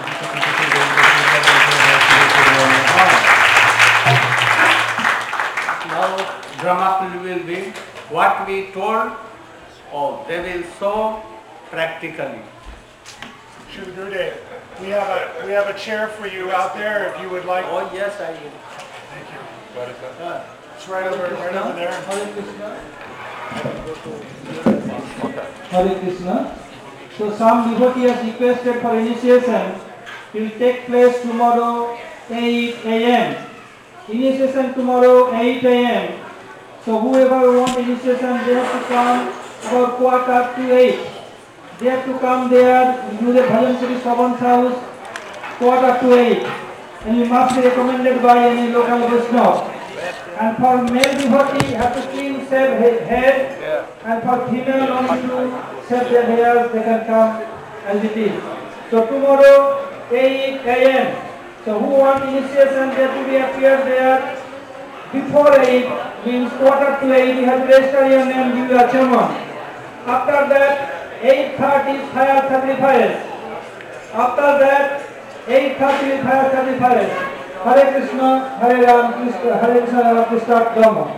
Now drama will be what we told, oh, they will show practically. Shri Gurudev, we have a we have a chair for you out there if you would like. Oh yes, I will. Thank you. What is that? Uh, It's right over right over there. Hare Krishna. Okay. Hare Krishna. So some devotee has requested for initiation. It will take place tomorrow eight A M Initiation tomorrow eight A M So whoever wants initiation, they have to come about quarter to eight. They have to come there, do the Bhajan Sri Savan's house, quarter to eight. And you must be recommended by any local Vaishnava. And for male devotee, have to clean shave he- head. yeah. And for female only to shave their hairs, they can come as it is. So tomorrow, eight A M So who want initiation, they have to be appeared there. Before eight means quarter to eight, you have to register your name, give your chairman. After that, eight thirty is fire sacrifice. After that, eight thirty is fire sacrifice. Hare Krishna, Hare Ram, Krishna, Hare Krishna, Ram Krishna, Dhamma.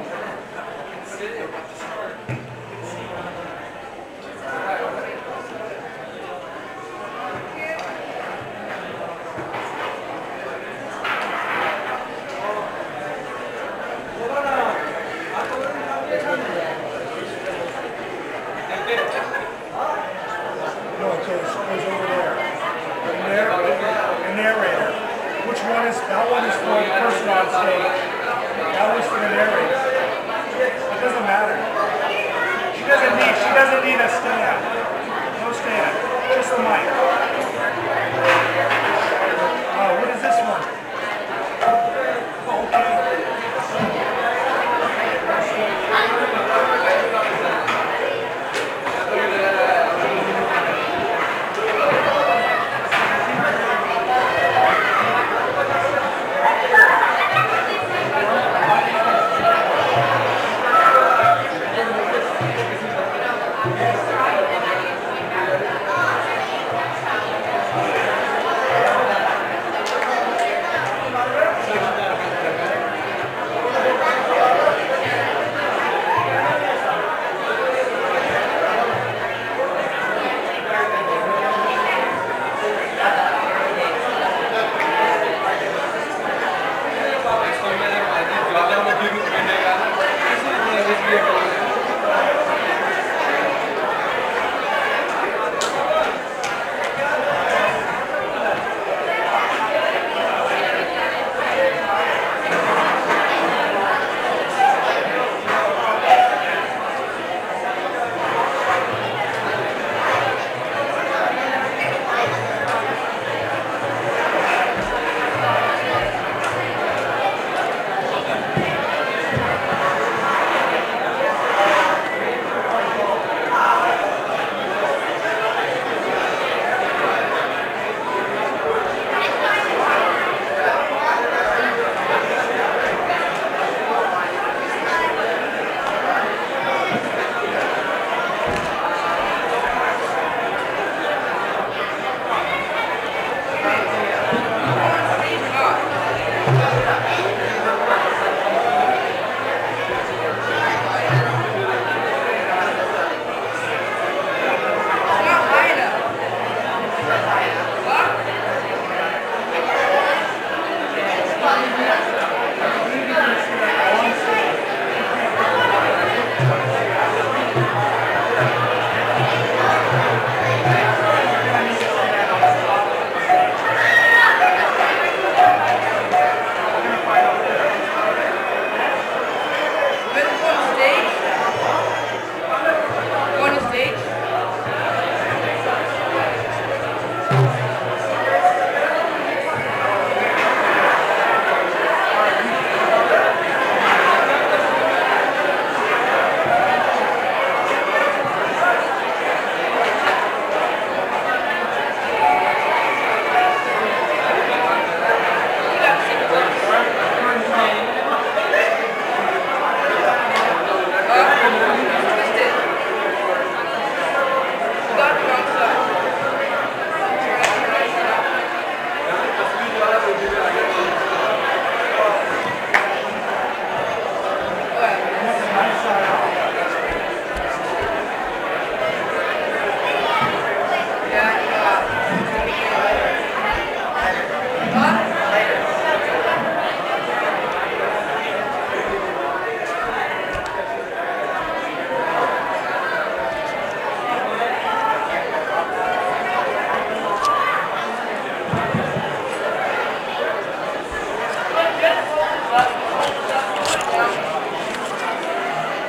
No, it goes, goes over there. The narr- the narrator. Which one is, that one is for the person on stage. That one's for the narrator. It doesn't matter. She doesn't need, she doesn't need a stand. No stand. Just the mic.